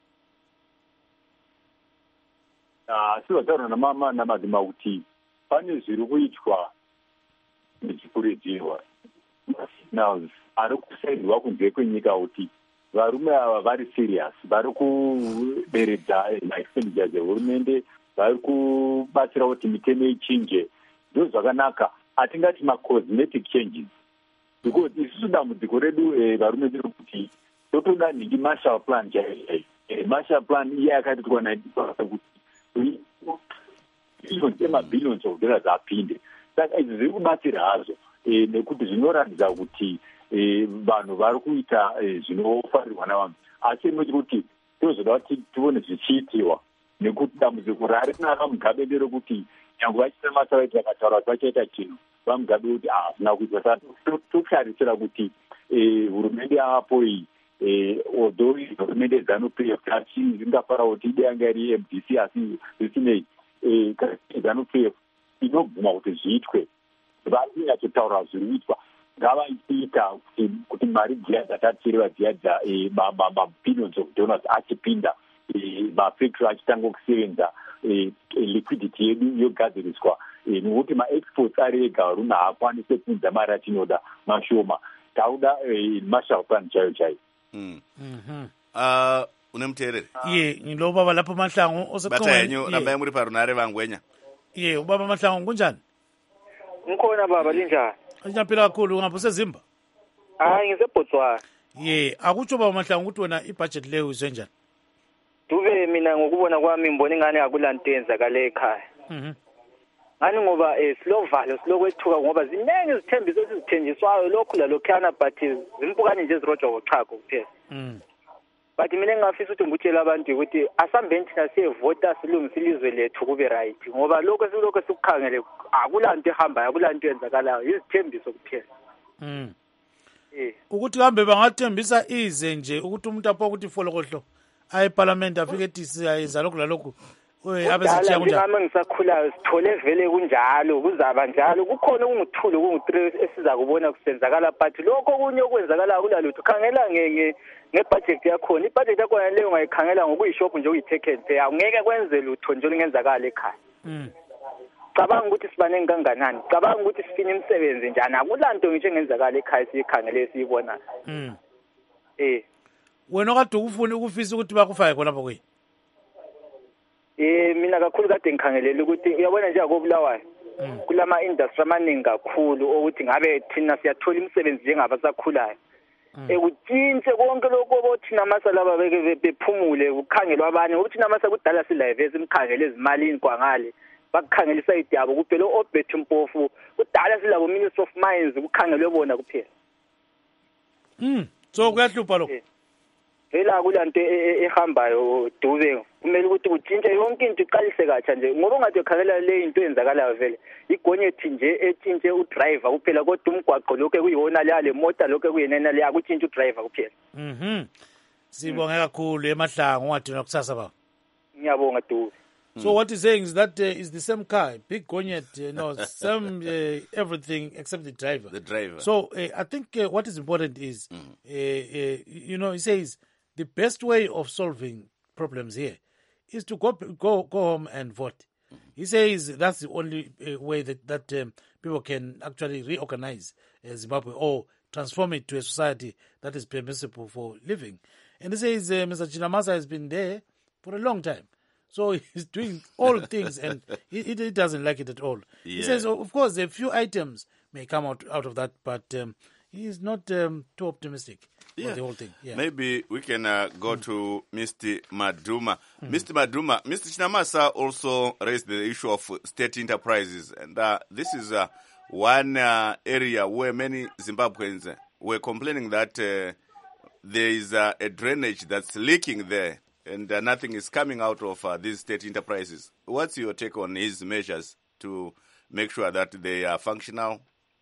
Sivataura namadzimauti pane zviri kuitwa zvichikurudzirwa ari kusaidwa kunze kwenyika kuti varume ava vari serious, vari kuderedza maexpenditure dzehurumende, vari kubatsira kuti mitemo ichinje. Ndo zvakanaka, hatingati macosmetic changes. because isusu dambudziko redu varume kuti totoda nhingi marshal plan chaiyo. Marshal plan iye akatitwa 90 kuti billions of dollars apinde. Saka izvi zviri kubatsira hazvo nekuti zvinoratidza kuti vanhu vari kuita zvinofarirwa navanhu, asi kuti tozoda kuti tione zvichiitiwa, nekuti dambudziko rari kunaka mugabe nderekuti nyange vachiita masaiti vakataura kuti vachaita chinhu vamugabe kuti hazvina kuitwa. Saka totarisira kuti hurumende yavapo iyi although hurumende ZANU-PF ingafara kuti ide yanga iri MDC asi zvisinei ZANU-PF inobvuma kuti zviitwe, vari kunyatsotaura zviri kuitwa, ngavaita kuti mari dziya dzatatsiriva dziya mabillions of dollars achipinda, mafactory achitanga kusevenza, liquidity yedu yogadziriswa, nekuti maexports ari ega rume haakwanise kuunza mari atinoda mashoma. Tauda marshal plan chaiyo. Une muteereri? Ye, ngilobaba lapho Mahlangu oseqongweni. Namba muri parunare vangwenya. Ye, ubaba Mahlangu kunjani? Ngikhona baba, linjani? Ngiyaphila kakhulu, ngapho sezimba? Hayi, ngiseBotswana. Ye, akutsho baba Mahlangu ukuthi wena ibudget leyo isenjani? Dube mina ngokubona kwami ngibona ingane akulanto yenzakale ekhaya. Ngani ngoba silovalo silokwethuka ngoba ziningi izithembiso ezithenjiswayo lokhu lalokhana but zimpukane nje ezirojwa ngochago kuphela. But mina ngingafisa ukuthi ngikutshela abantu ukuthi asambeni thina siyevota silungise ilizwe lethu kube right ngoba lokho sikukhangele akulanto ehambayo, akulanto yenzakalayo, izithembiso kuphela. Ukuthi kambe bangathembisa ize nje ukuthi umuntu apho ukuthi folokohlo aye parliament afike ethi siyayenza lokho lalokho abesithiya kunjalo. Nami ngisakhulayo sithole vele kunjalo, kuzaba njalo, kukhona okungithule kungu3 esiza kubona kusenzakala but lokho kunye okwenzakala kulalutho khangela ngebudget yakhona. Ibudget yakhona leyo ungayikhangela ngokuyishop nje uyitake and pay, angeke kwenze lutho nje olungenzakala ekhaya. Cabanga ukuthi sibanenge kanganani, cabanga ukuthi sifina imisebenzi njani, akulanto ngisho engenzakala ekhaya siyikhangele siyibona. Wena kade ukufuna ukufisa ukuthi bakufake khona lapho kwe? Mina kakhulu kade ngikhangelele ukuthi uyabona nje akobulawayo kulama industry amaningi kakhulu ukuthi ngabe thina siyathola imisebenzi njengabasakhulayo. Ekutshintshe konke lokho bothi namasalaba beke bephumule ukukhangelwa abanye ukuthi namasa kudala siliveze imkhangele ezimalini kwangale bakukhangelisa idiyabo kuphela oBet Mpofu kudala silabo Minister of Mines kukhangelwe bona kuphela. So kuyahlupha lokho. Vela kulanto ehambayo Dube kumele ukuthi kutshintshe yonke into iqalise katsha nje ngoba ungathi ukhangela le into eyenzakalayo vele igonyethi nje etshintshe udriver kuphela kodwa umgwaqo lokho kuyona le mota lokho kuyenena le akutshintshe udriver kuphela. Sibonge kakhulu eMahlangu ungathina kusasa baba. Ngiyabonga Dube. So what he's saying is that is the same car, big Gonyet, same everything except the driver. The driver. So I think what is important is, he says the best way of solving problems here is to go home and vote. He says that's the only way that people can actually reorganize Zimbabwe or transform it to a society that is permissible for living. And he says Mr. Chinamasa has been there for a long time. So he's doing all things and he doesn't like it at all. Yeah. He says, of course, a few items may come out of that, but he is not too optimistic about the whole thing. Yeah. Maybe we can go to Mr. Maduma. Mr. Maduma, Mr. Chinamasa also raised the issue of state enterprises. And this is one area where many Zimbabweans were complaining that there is a drainage that's leaking there. And nothing is coming out of these state enterprises. What's your take on his measures to make sure that they are functional?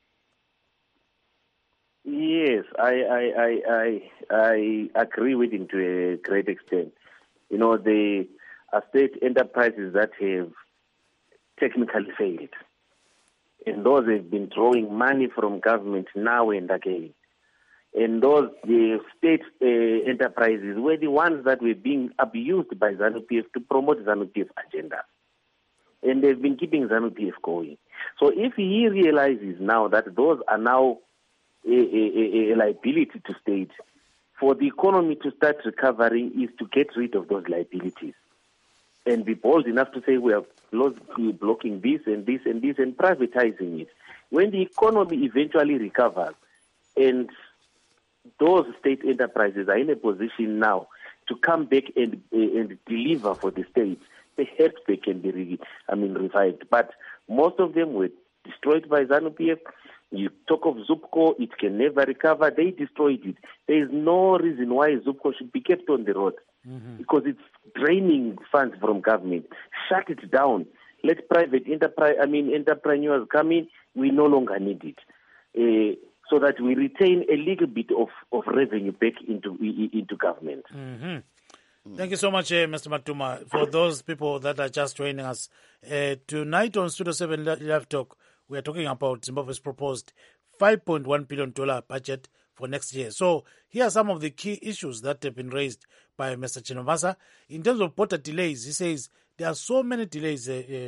Yes, I agree with him to a great extent. The state enterprises that have technically failed, and those have been drawing money from government now and again. And the state enterprises were the ones that were being abused by ZANU-PF to promote ZANU-PF agenda. And they've been keeping ZANU-PF going. So if he realizes now that those are now a liability to state, for the economy to start recovering is to get rid of those liabilities and be bold enough to say we are blocking this and this and this and privatizing it. When the economy eventually recovers, And those state enterprises are in a position now to come back and deliver for the state. Perhaps they can be revived. But most of them were destroyed by ZANU-PF. You talk of Zupco, it can never recover. They destroyed it. There is no reason why Zupco should be kept on the road because it's draining funds from government. Shut it down. Let private entrepreneurs come in. We no longer need it. So that we retain a little bit of revenue back into government. Thank you so much, Mr. Matuma. For those people that are just joining us, tonight on Studio 7 Live Talk, we are talking about Zimbabwe's proposed $5.1 billion budget for next year. So here are some of the key issues that have been raised by Mr. Chinomasa. In terms of border delays, he says there are so many delays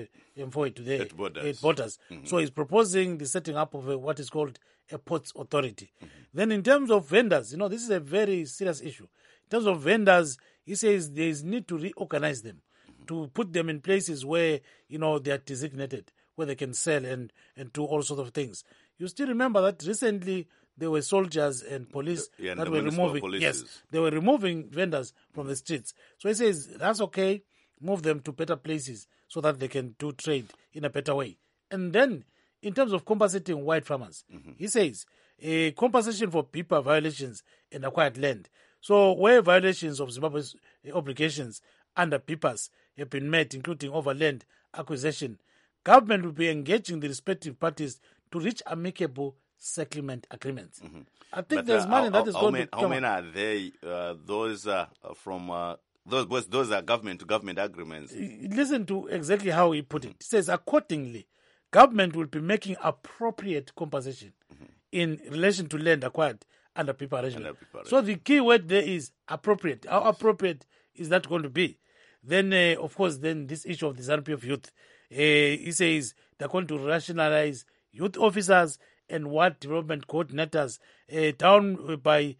at borders. So he's proposing the setting up of what is called a ports authority. Then in terms of vendors, this is a very serious issue. In terms of vendors, he says there is need to reorganize them, to put them in places where, they are designated, where they can sell and do all sorts of things. You still remember that recently there were soldiers and police that were removing. Yes, they were removing vendors from the streets. So he says that's okay. Move them to better places so that they can do trade in a better way. And then, in terms of compensating white farmers, he says a compensation for PIPA violations and acquired land. So where violations of Zimbabwe's obligations under PIPAs have been met, including over land acquisition, government will be engaging the respective parties to reach amicable settlement agreements. I think there's money that is going to come. How many are they? Those are from those are government-to-government agreements. Listen to exactly how he put it. He says, accordingly, government will be making appropriate compensation in relation to land acquired under PIPA arrangement. So the key word there is appropriate. How appropriate is that going to be? Then, of course, this issue of the ZANU-PF youth. He says they're going to rationalize youth officers and ward development coordinators down by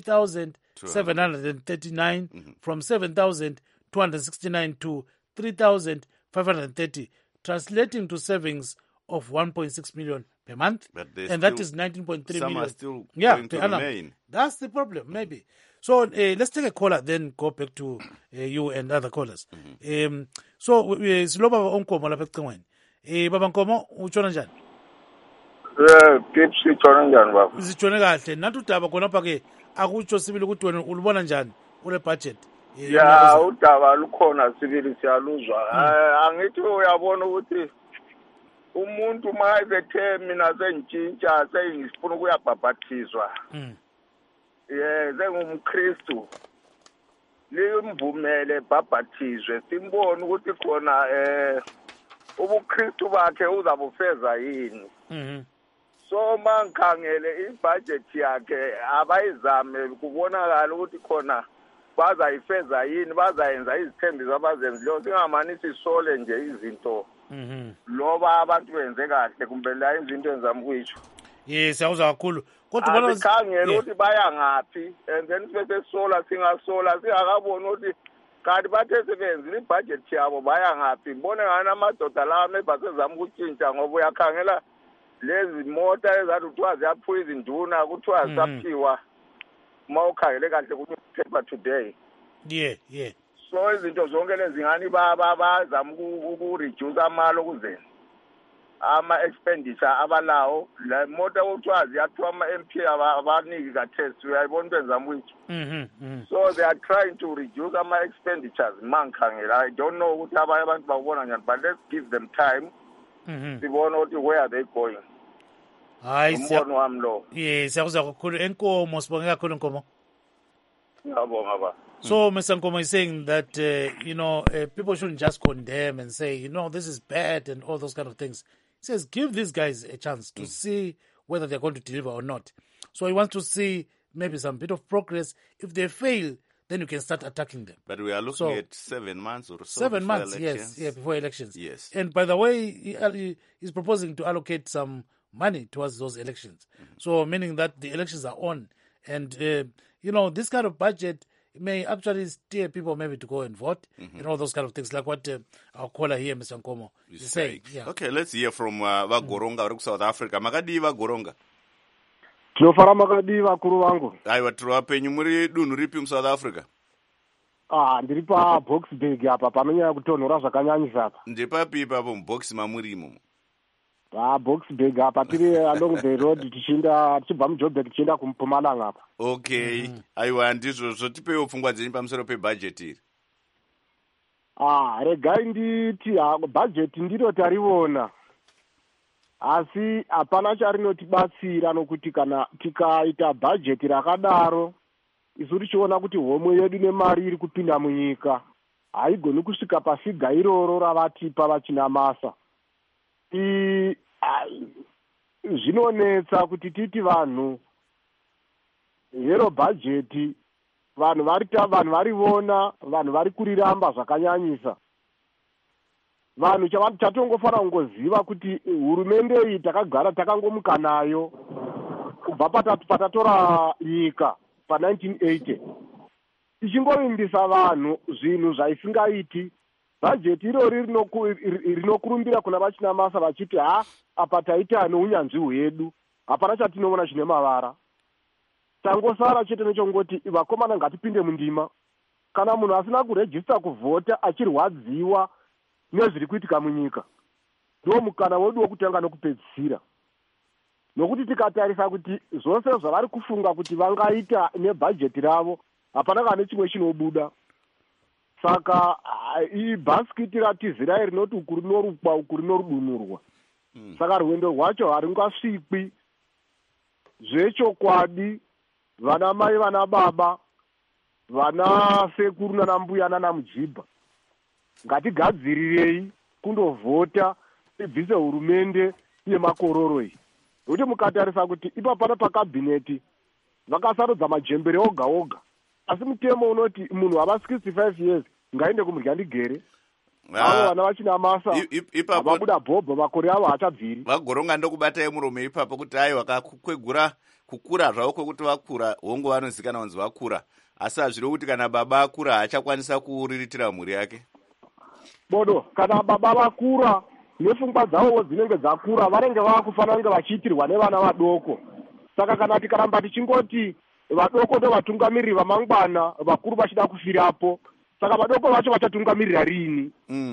3,739 from 7,269 to 3,530, translating to savings of 1.6 million per month, and that is 19.3 million. Some are still going to remain. That's the problem, maybe. So let's take a caller, then go back to you and other callers. So silo baba onkomo lapha ecingweni. Baba Nkomo utshona njani? Tips itshona njani baba? Sitshone kahle. Nathi udaba khonapha ke akutsho sibili ukuthi wena ulubona njani ule budget? Ya udaba lukhona sibili siyaluzwa. Angithi uyabona ukuthi umuntu mayebethe mina sentshintsha sengifuna ukuyabhabhathizwa. SengumKristu. Limvumele bhabhathizwe simbone ukuthi khona ubuKristu bakhe uzabufeza yini. So mangikhangele ibudget yakhe abayizame kubonakala ukuthi khona bazayifeza yini, bazayenza izithembiso abazenzileyo, singamanisi sisole nje izinto loba abantu benze kahle kumbe la izinto enzama ukuyitsho. Yes, awuza kakhulu. Kodwa bona sikhangela ukuthi baya ngaphi, and then singasola singakaboni ukuthi kanti bathe sebenzile ibudget yabo baya ngaphi. Ngibone ngani amadoda lawa mebasezama ukutshintsha ngoba uyakhangela lezi mota ezathi kuthiwa ziyaphula izinduna kuthiwa zisaphiwa uma ukhangele kahle kupaper today. Yeah. So izinto zonke lezi ngani bazama ukureduce amalo ukuze ama-expenditure abalawo. La mota kuthiwa ziyathiwa ama-MP abaniki ka-test uyayibona into enzama ukuthi. So they are trying to reduce ama-expenditures mangikhangela. I don't know ukuthi abanye abantu bakubona njani, but let's give them time. Sibona ukuthi where are they going. Umbono wami lo. Yes, siyakuzwa kakhulu. Enkomo sibonge kakhulu Nkomo. Ngiyabonga ba. So Mr. Nkomo is saying that people shouldn't just condemn and say this is bad and all those kind of things. He says give these guys a chance to see whether they're going to deliver or not. So he wants to see maybe some bit of progress. If they fail, then you can start attacking them. But we are looking at 7 months or so. 7 months, elections. yes, before elections. Yes. And by the way, he's proposing to allocate some money towards those elections. So meaning that the elections are on. And, this kind of budget may actually steer people maybe to go and vote and all those kind of things, like what our caller here, Mr. Nkomo, is saying. Yeah. Okay, let's hear from Vagoronga, South Africa. Makadi Vagoronga. tinofara makadii vakuru vangu? Aiwa, tiri vapenyu. Muri dunhu ripi muSouth Africa? Ndiri paBoxburg apa pamenyanya kutonhora zvakanyanyisa apa. Ndepapi ipapo muBox mamuri imo? Boxburg apa tiri along the road tichibva muJoburg tichienda kuMpumalanga apa. Okay. Aiwa, ndizvozvo. Tipeiwo pfungwa dzenyu pamusoro pebhajeti iri. Regai nditi bhajeti ndiro tariona, asi hapana charinotibatsira, nokuti kana tikaita bhajeti rakadaro isu tichiona kuti homwe yedu nemari iri kupinda munyika haigoni kusvika pafiga iroro ravatipa vachinamasa. Zvinonetsa kuti titi vanhu hero bhajeti vanhu varivona, vanhu vari kuriramba zvakanyanyisa. Vanhu chatongofanira kungoziva kuti hurumende iyi takagara takangomuka nayo kubva patatora nyika pa1980 tichingovimbisa vanhu zvinhu zvaisingaiti. Bhajeti irori rinokurumbira kuna vachinamasa vachiti apa taita neunyanzvi hwedu, hapana chatinoona chine mavara. Tangosara chete nechongoti vakomana ngatipinde mundima. Kana munhu asina kurejista kuvhota achirwadziwa nezviri kuitika munyika, ndo mukana wedu wokutanga nokupedzisira. Nokuti tikatarisa kuti zvose zvavari kufunga kuti vangaita nebhajeti ravo, hapana kana chimwe chinobuda. Saka ibhasikiti ratizira rinoti uku rinorukwa uku rinorudunurwa. Saka rwendo rwacho haringasvikwi zvechokwadi. Vana mai, vana baba, vana sekuru nana mbuya nana mujibha, ngatigadzirirei kundovhota tibvise hurumende yemakororo iyi. Nokuti mukatarisa kuti ipapana pakabhineti vakasarudza majembere oga oga, asi mutemo unoti munhu ava 65 years ngaende kumudya ndigere. Avo vana vachinamasa vabuda bhobho makore avo hachabviri. Vagoronga ndokubatai murume ipapo kuti ai wakakwegura kukura zvavo kwekuti vakura hongo vanozikana vanzi vakura, asi hazviri kuti kana baba akura haachakwanisa kuriritira mhuri yake. Bodo, kana baba vakura nepfungwa dzavo dzinenge dzakura vanenge vakufanira kunge vachiitirwa nevana vadoko. Saka kana tikaramba tichingoti vadoko ndo vatungamiriri vamangwana, vakuru vachida kufirapo, saka vadoko vacho vachatungamirira rini?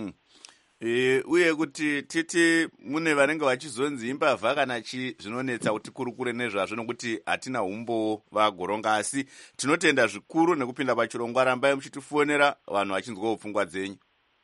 Uye kuti titi mune vanenge vachizonzi imbavha kana zvinonetsa kuti kurukure nezvazvo, nokuti hatina umbo vagoronga, asi tinotenda zvikuru nekupinda pachirongwa. Rambai muchitifonera vanhu vachinzwawo pfungwa dzenyu.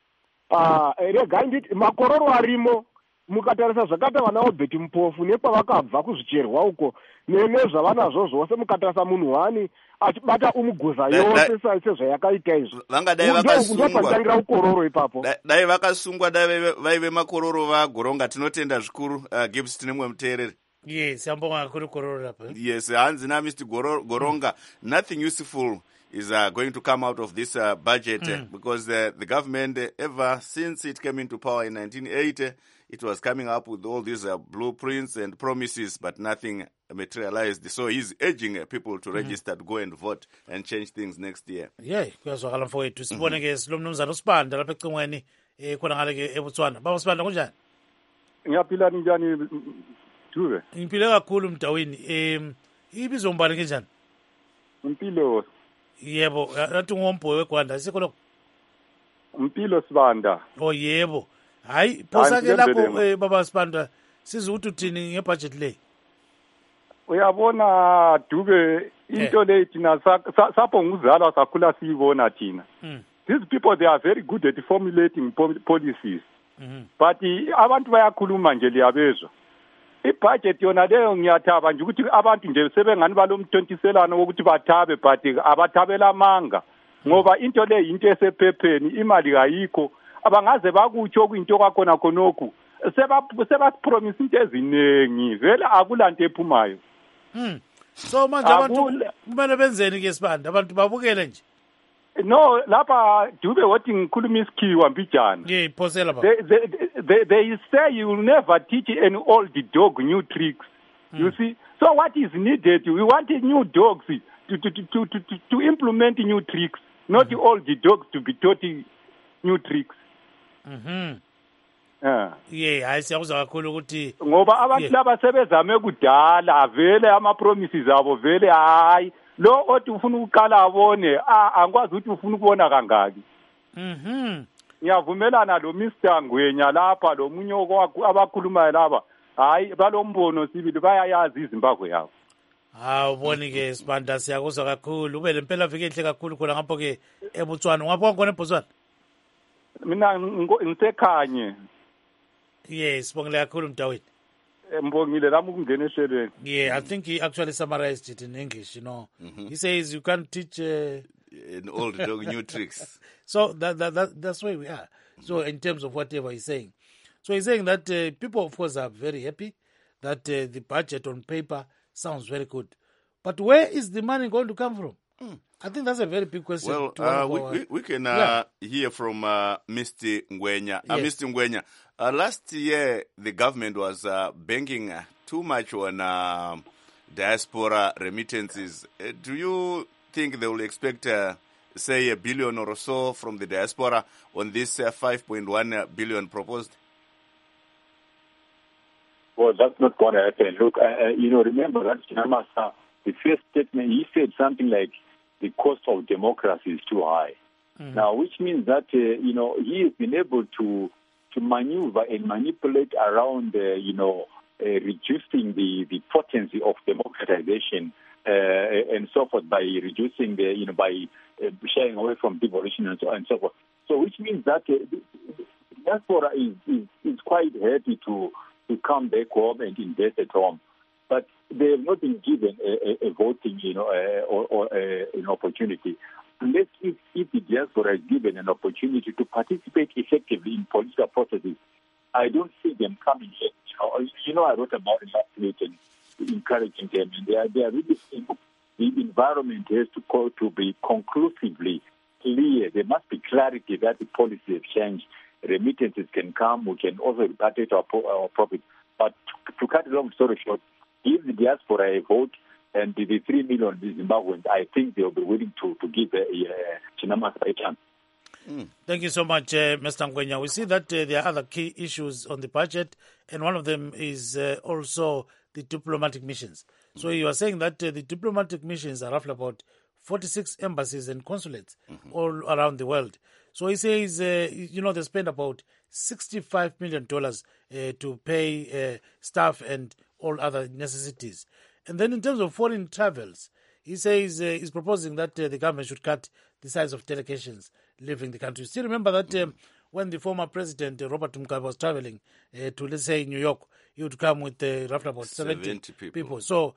Regai nditi makororo arimo, mukatarisa zvakaita vana Obeti Mupofu nepavakabva kuzvicherwa uko nezvavanazvo zvose, mukatarisa munhu wani achibata umuguza yose sezvayakaita izvo, vangadai vakasungwa ndopandangira ukororo ipapo. Dai vakasungwa, dai vaive makororo vagoronga. Tinotenda zvikuru. Gibbs, tine mumwe muteereri. Yes, ambonga kuri kororo apa. Yes, hanzi na Mr. Goronga, nothing useful is going to come out of this budget because the government, ever since it came into power in 1980, it was coming up with all these blueprints and promises, but nothing materialized. So he's urging people to register, to go and vote and change things next year. Yeah, kuyazwakala mfowethu. Sibone ke lo mnumzana uSibanda lapha ecingweni khona ngale ke eBotswana. Baba Sibanda kunjani? Ngiyaphila njani Dube? Ngiphile kakhulu mdawini. Ibizo mbani kanjani? Impilo. Yebo, nathi ngombhoyi weGwanda sikho lokho. Impilo Sibanda. Oh yebo. Hayi, phosa ke lapho baba Sibanda siza ukuthi uthini ngebudget le. Uyabona Dube, into le thina sapho nguzalwa sakhula siyibona thina. These people, they are very good at formulating policies. But abantu bayakhuluma nje liyabezwa. Ibudget yona leyo ngiyathaba nje ukuthi abantu nje sebengani balomthontiselana wokuthi bathabe, but abathabela amanga, ngoba into le into esephepheni, imali kayikho. Abangaze bakutsho kuyinto kwakhona khonokhu, sebasipromise into eziningi, vele akulanto ephumayo. So manje abantu kumele benzeni ke Sibanda, abantu babukele nje? No, lapha Dube wathi ngikhuluma isikhiwa mbijana. Yeah, phosela baba. They say you will never teach an old dog new tricks. You see? So what is needed? We want new dogs to implement new tricks, not old dogs to be taught new tricks. hayi siyakuzwa kakhulu ukuthi ngoba abantu laba sebezame kudala vele ama-promises abo vele hayi lo othi ufuna ukuqala abone angikwazi ukuthi ufuna ukubona kangaki. Ngiyavumelana lo Mr. Ngwenya lapha lo munye abakhulumayo laba hayi balombono sibili bayayazi iZimbabwe yabo. Uboni-ke Sibanda siyakuzwa kakhulu ube lempela viki enhle kakhulu khona ngapho-ke eBotswana. Ungaphi khona eBotswana? Mina ngisekhanye. Sibongile kakhulu mntaweni. Mbongile lami ukungena ehlelweni. I think he actually summarized it in English, He says you can't teach an old dog new tricks. So that's where we are. So in terms of whatever he's saying. So he's saying that people, of course, are very happy that the budget on paper sounds very good. But where is the money going to come from? I think that's a very big question. Well, we can hear from Mr. Ngwenya. Yes. Mr. Ngwenya, last year the government was banking too much on diaspora remittances. Do you think they will expect, say, $1 billion or so from the diaspora on this 5.1 billion proposed? Well, that's not going to happen. Look, remember that Chinamasa, the first statement, he said something like, the cost of democracy is too high. Now, which means that, he has been able to maneuver and manipulate around, reducing the potency of democratization and so forth by reducing by shying away from devolution and so forth. So, which means that the diaspora is quite happy to come back home and invest at home. But they have not been given a voting, or an opportunity. Unless if the diaspora is given an opportunity to participate effectively in political processes, I don't see them coming here. I wrote about it last week and encouraging them. And they are really saying the environment has to be conclusively clear. There must be clarity that the policy has changed. Remittances can come. We can also repatriate our profit. But to cut a long story short, give the diaspora a vote, and the 3 million Zimbabweans, I think they'll be willing to give Chinamasa a chance. Thank you so much, Mr. Ngwenya. We see that there are other key issues on the budget, and one of them is also the diplomatic missions. So you are saying that the diplomatic missions are roughly about 46 embassies and consulates all around the world. So he says, they spend about $65 million to pay staff and all other necessities. And then in terms of foreign travels, he says he's proposing that the government should cut the size of delegations leaving the country. Still remember that when the former president, Robert Mugabe, was traveling to, let's say, New York, he would come with roughly about 70 people. So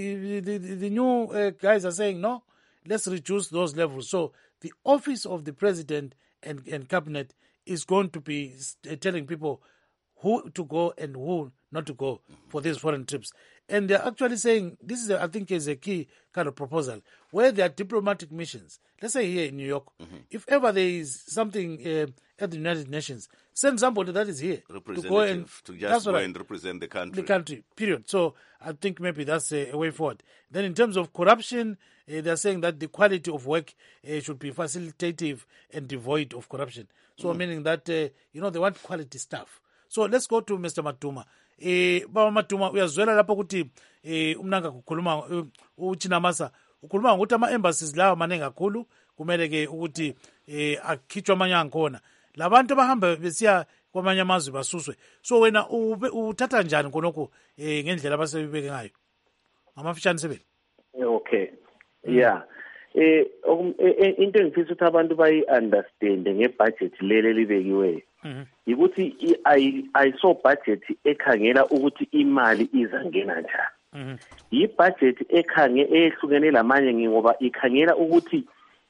the new guys are saying, no, let's reduce those levels. So the office of the president and cabinet is going to be telling people who to go and who not to go for these foreign trips. And they're actually saying, this is, I think, is a key kind of proposal, where there are diplomatic missions. Let's say here in New York, if ever there is something at the United Nations, send somebody that is here to go and represent the country. The country, period. So I think maybe that's a way forward. Then in terms of corruption, they're saying that the quality of work should be facilitative and devoid of corruption. So meaning that, they want quality staff. So let's go to Mr. Matuma. Baba Matuma, uyazwela lapho ukuthi umnanga kukhuluma uChinamasa ukhuluma ngokuthi ama-embassies lawa maningi kakhulu kumele ke ukuthi akhitshwe amanye angikhona labantu abahamba besiya kwamanye amazwe basuswe. So wena uthatha njani khonokho ngendlela abasebebeke ngayo ngamafishane sebele? Okay, yeah. Into engifisa ukuthi abantu bayi-understand ngebudget leli libekiweyo ukuthi ayiso budget ekhangela ukuthi imali izangena njani. Yi-budget ehlukene lamanye ngoba ikhangela ukuthi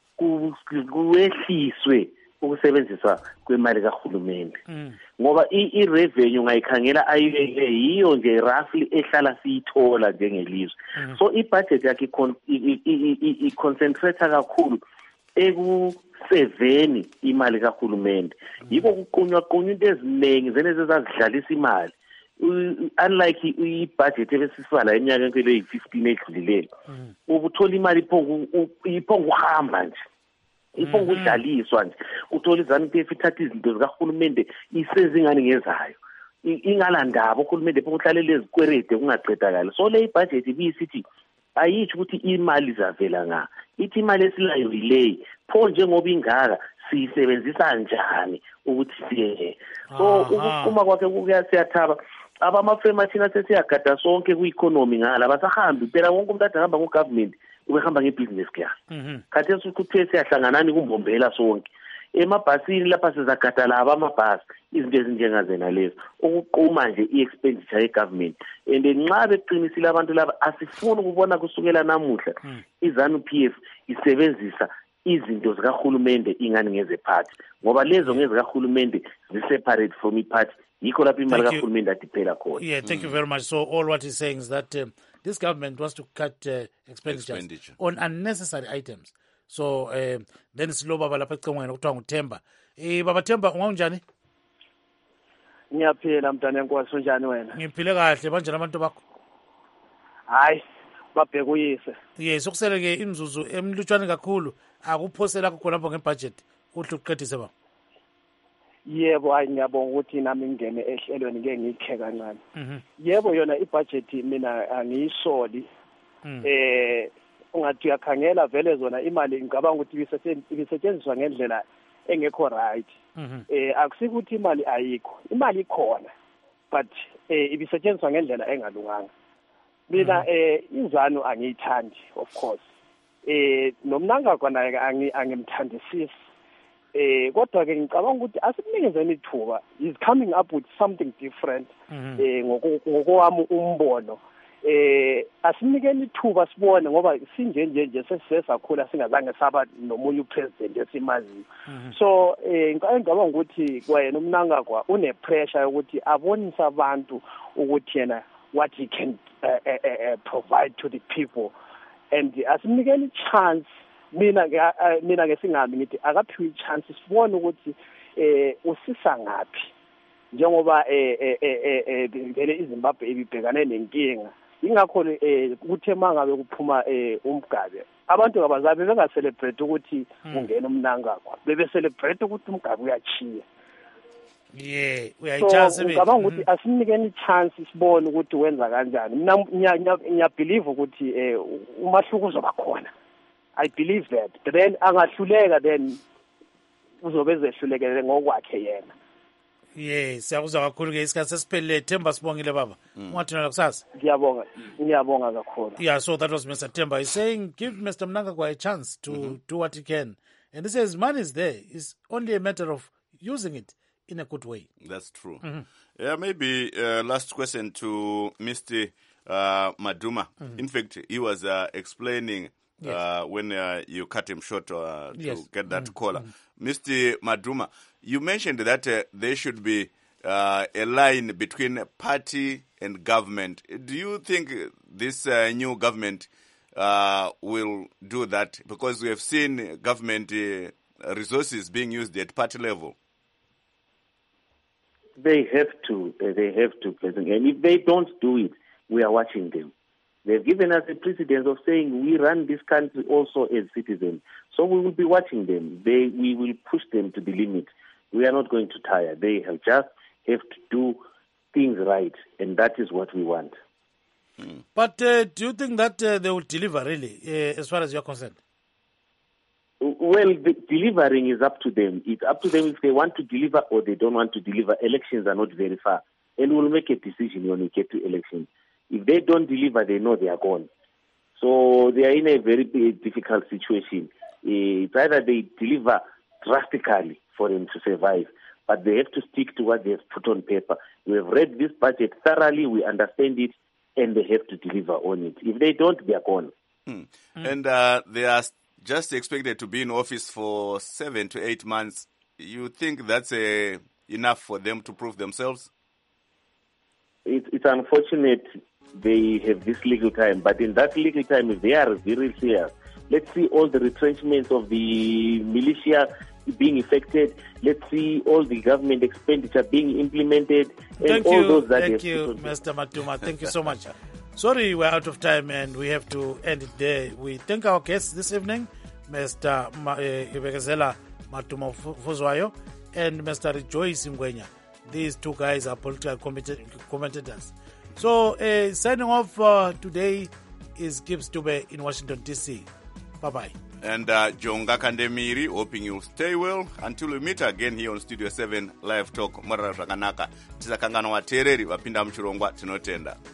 kuwehliswe ukusebenziswa kwemali kahulumende. Ngoba i-revenue ngayikhangela ayibeke yiyo nje roughly ehlala siyithola njengelizwe. So i-budget yakhe i-concentrate kakhulu ekuseveni imali kahulumende. Yiko kuqunywa into eziningi zenezi ezazidlalisa imali. Unlike i-budget ebesisibala eminyaka eyi-15 edlulileyo. Ubuthola imali iphonga uhamba nje. ipongudlaliswa nje uthola iZANU-PF ithatha izinto zikahulumende isezingane ngezayo ingalandaba uhulumende phonkuhlalela ezikwerede kungaqedakala so le budget ibisithi ayitsho ukuthi imali zavela nga ithi imali esilayo ile pho njengoba ingaka siyisebenzisa kanjani ukuthi siye so ukuphuma kwakhe kuyasiyathaba abamaframe thina sesiyagada sonke ku-economy ngala basahambi phela wonke umuntu adahamba ngo-government ubehamba ngebusiness class khathesi ukuthiwe siyahlanganani kumbombela sonke emabhasini lapha sizagada laba amabhasi izinto ezinjengazena lezo ukuquma nje i-expenditure ye-government and nxa beqinisile abantu laba asifuni ukubona kusukela namuhla iZANU-PF isebenzisa izinto zikahulumende ingani ngezephathi ngoba lezo ngezikahulumende zi-separate from iphathi yikho lapho imali kahulumende adiphela khona. Yeah, thank you very much. So all what he's saying is that this government wants to cut expenditure on unnecessary items. So then silo baba lapha econgweni okuthiwa nguThemba. Baba Themba unganjani? Ngiyaphila mntana enkosi unjani wena? Ngiphile kahle banjani abantu bakho? Hayi babheka uyise. Yes, ukusele ke imzuzu emlutshwane kakhulu akuphosela khona lapho ngebudget uhle uqedise baba. Yebo hayi ngiyabonga ukuthi nami ngene ehlelweni ngeke ngikhe kancane. Yebo yona ibudget mina angiyisoli. Ungathi uyakhangela vele zona imali ngicabanga ukuthi ibisetshenziswa ngendlela engekho right. Akusikuthi imali ayikho. Imali ikhona but ibisetshenziswa ngendlela engalunganga. Mina iZANU angiyithandi of course. Nomnangagwa naye angimthandisisi. Kodwa ke ngicabanga ukuthi asikunikenzeni ithuba is coming up with something different ngokwami umbono asinikeni ithuba sibone ngoba sinjenje sesisakhula singazange saba nomunye upresident esimaziyo so ngicabanga ukuthi kwayena umnangagwa une pressure yokuthi abonise abantu ukuthi yena what he can provide to the people and asinikeni chance mina ke singami ngithi akaphiwe chance sibone ukuthi usisa ngapi njengoba vele iZimbabwe ibibhekane nenkinga ingakho kuthe mangabe kuphuma umgabe abantu abazabe bengaselebrate ukuthi ungena umnangagwa bebe celebrate ukuthi umgabe uyachiya uyayichaza ngicabanga ukuthi asinikeni chance sibone ukuthi wenza kanjani mina ngiyabelieve ukuthi umahluko uzoba khona I believe that then angahluleka then uzobe ezehlulekele ngokwakhe yena. Yes, siyakuzwa kakhulu ke isikhathi sesiphelele Themba sibongile baba. Ungathi nalo kusasa? Ngiyabonga kakhulu. Yeah, so that was Mr. Themba. He's saying give Mr. Mnangagwa a chance to do what he can. And he says money is there. It's only a matter of using it in a good way. That's true. Yeah, maybe last question to Mr. Maduma. In fact, he was explaining when you cut him short to get that caller. Mr. Maduma, you mentioned that there should be a line between party and government. Do you think this new government will do that? Because we have seen government resources being used at party level. They have to, President. And if they don't do it, we are watching them. They've given us a precedent of saying we run this country also as citizens. So we will be watching them. We will push them to the limit. We are not going to tire. They have to do things right, and that is what we want. But do you think that they will deliver, really, as far as you're concerned? Well, delivering is up to them. It's up to them if they want to deliver or they don't want to deliver. Elections are not very far. And we'll make a decision when we get to elections. If they don't deliver, they know they are gone. So they are in a very difficult situation. It's either they deliver drastically for them to survive, but they have to stick to what they have put on paper. We have read this budget thoroughly, we understand it, and they have to deliver on it. If they don't, they are gone. And they are just expected to be in office for 7 to 8 months. You think that's enough for them to prove themselves? It's unfortunate they have this legal time, but in that legal time, if they are very serious, let's see all the retrenchments of the militia being effected. Let's see all the government expenditure being implemented. Thank you, Mr. Matuma. Thank you so much. Sorry, we're out of time and we have to end it there. We thank our guests this evening, Mr. Ibekezela Matuma Fuzwayo and Mr. Rejoice Ngwenya. These two guys are political commentators. So signing off today is Gibbs Dube in Washington, D.C. Bye-bye. And Jonga Kandemiri, hoping you'll stay well until we meet again here on Studio 7 Live Talk. Marara Zvakanaka. Tizakangana watereri vapinda muchirongwa tinotenda.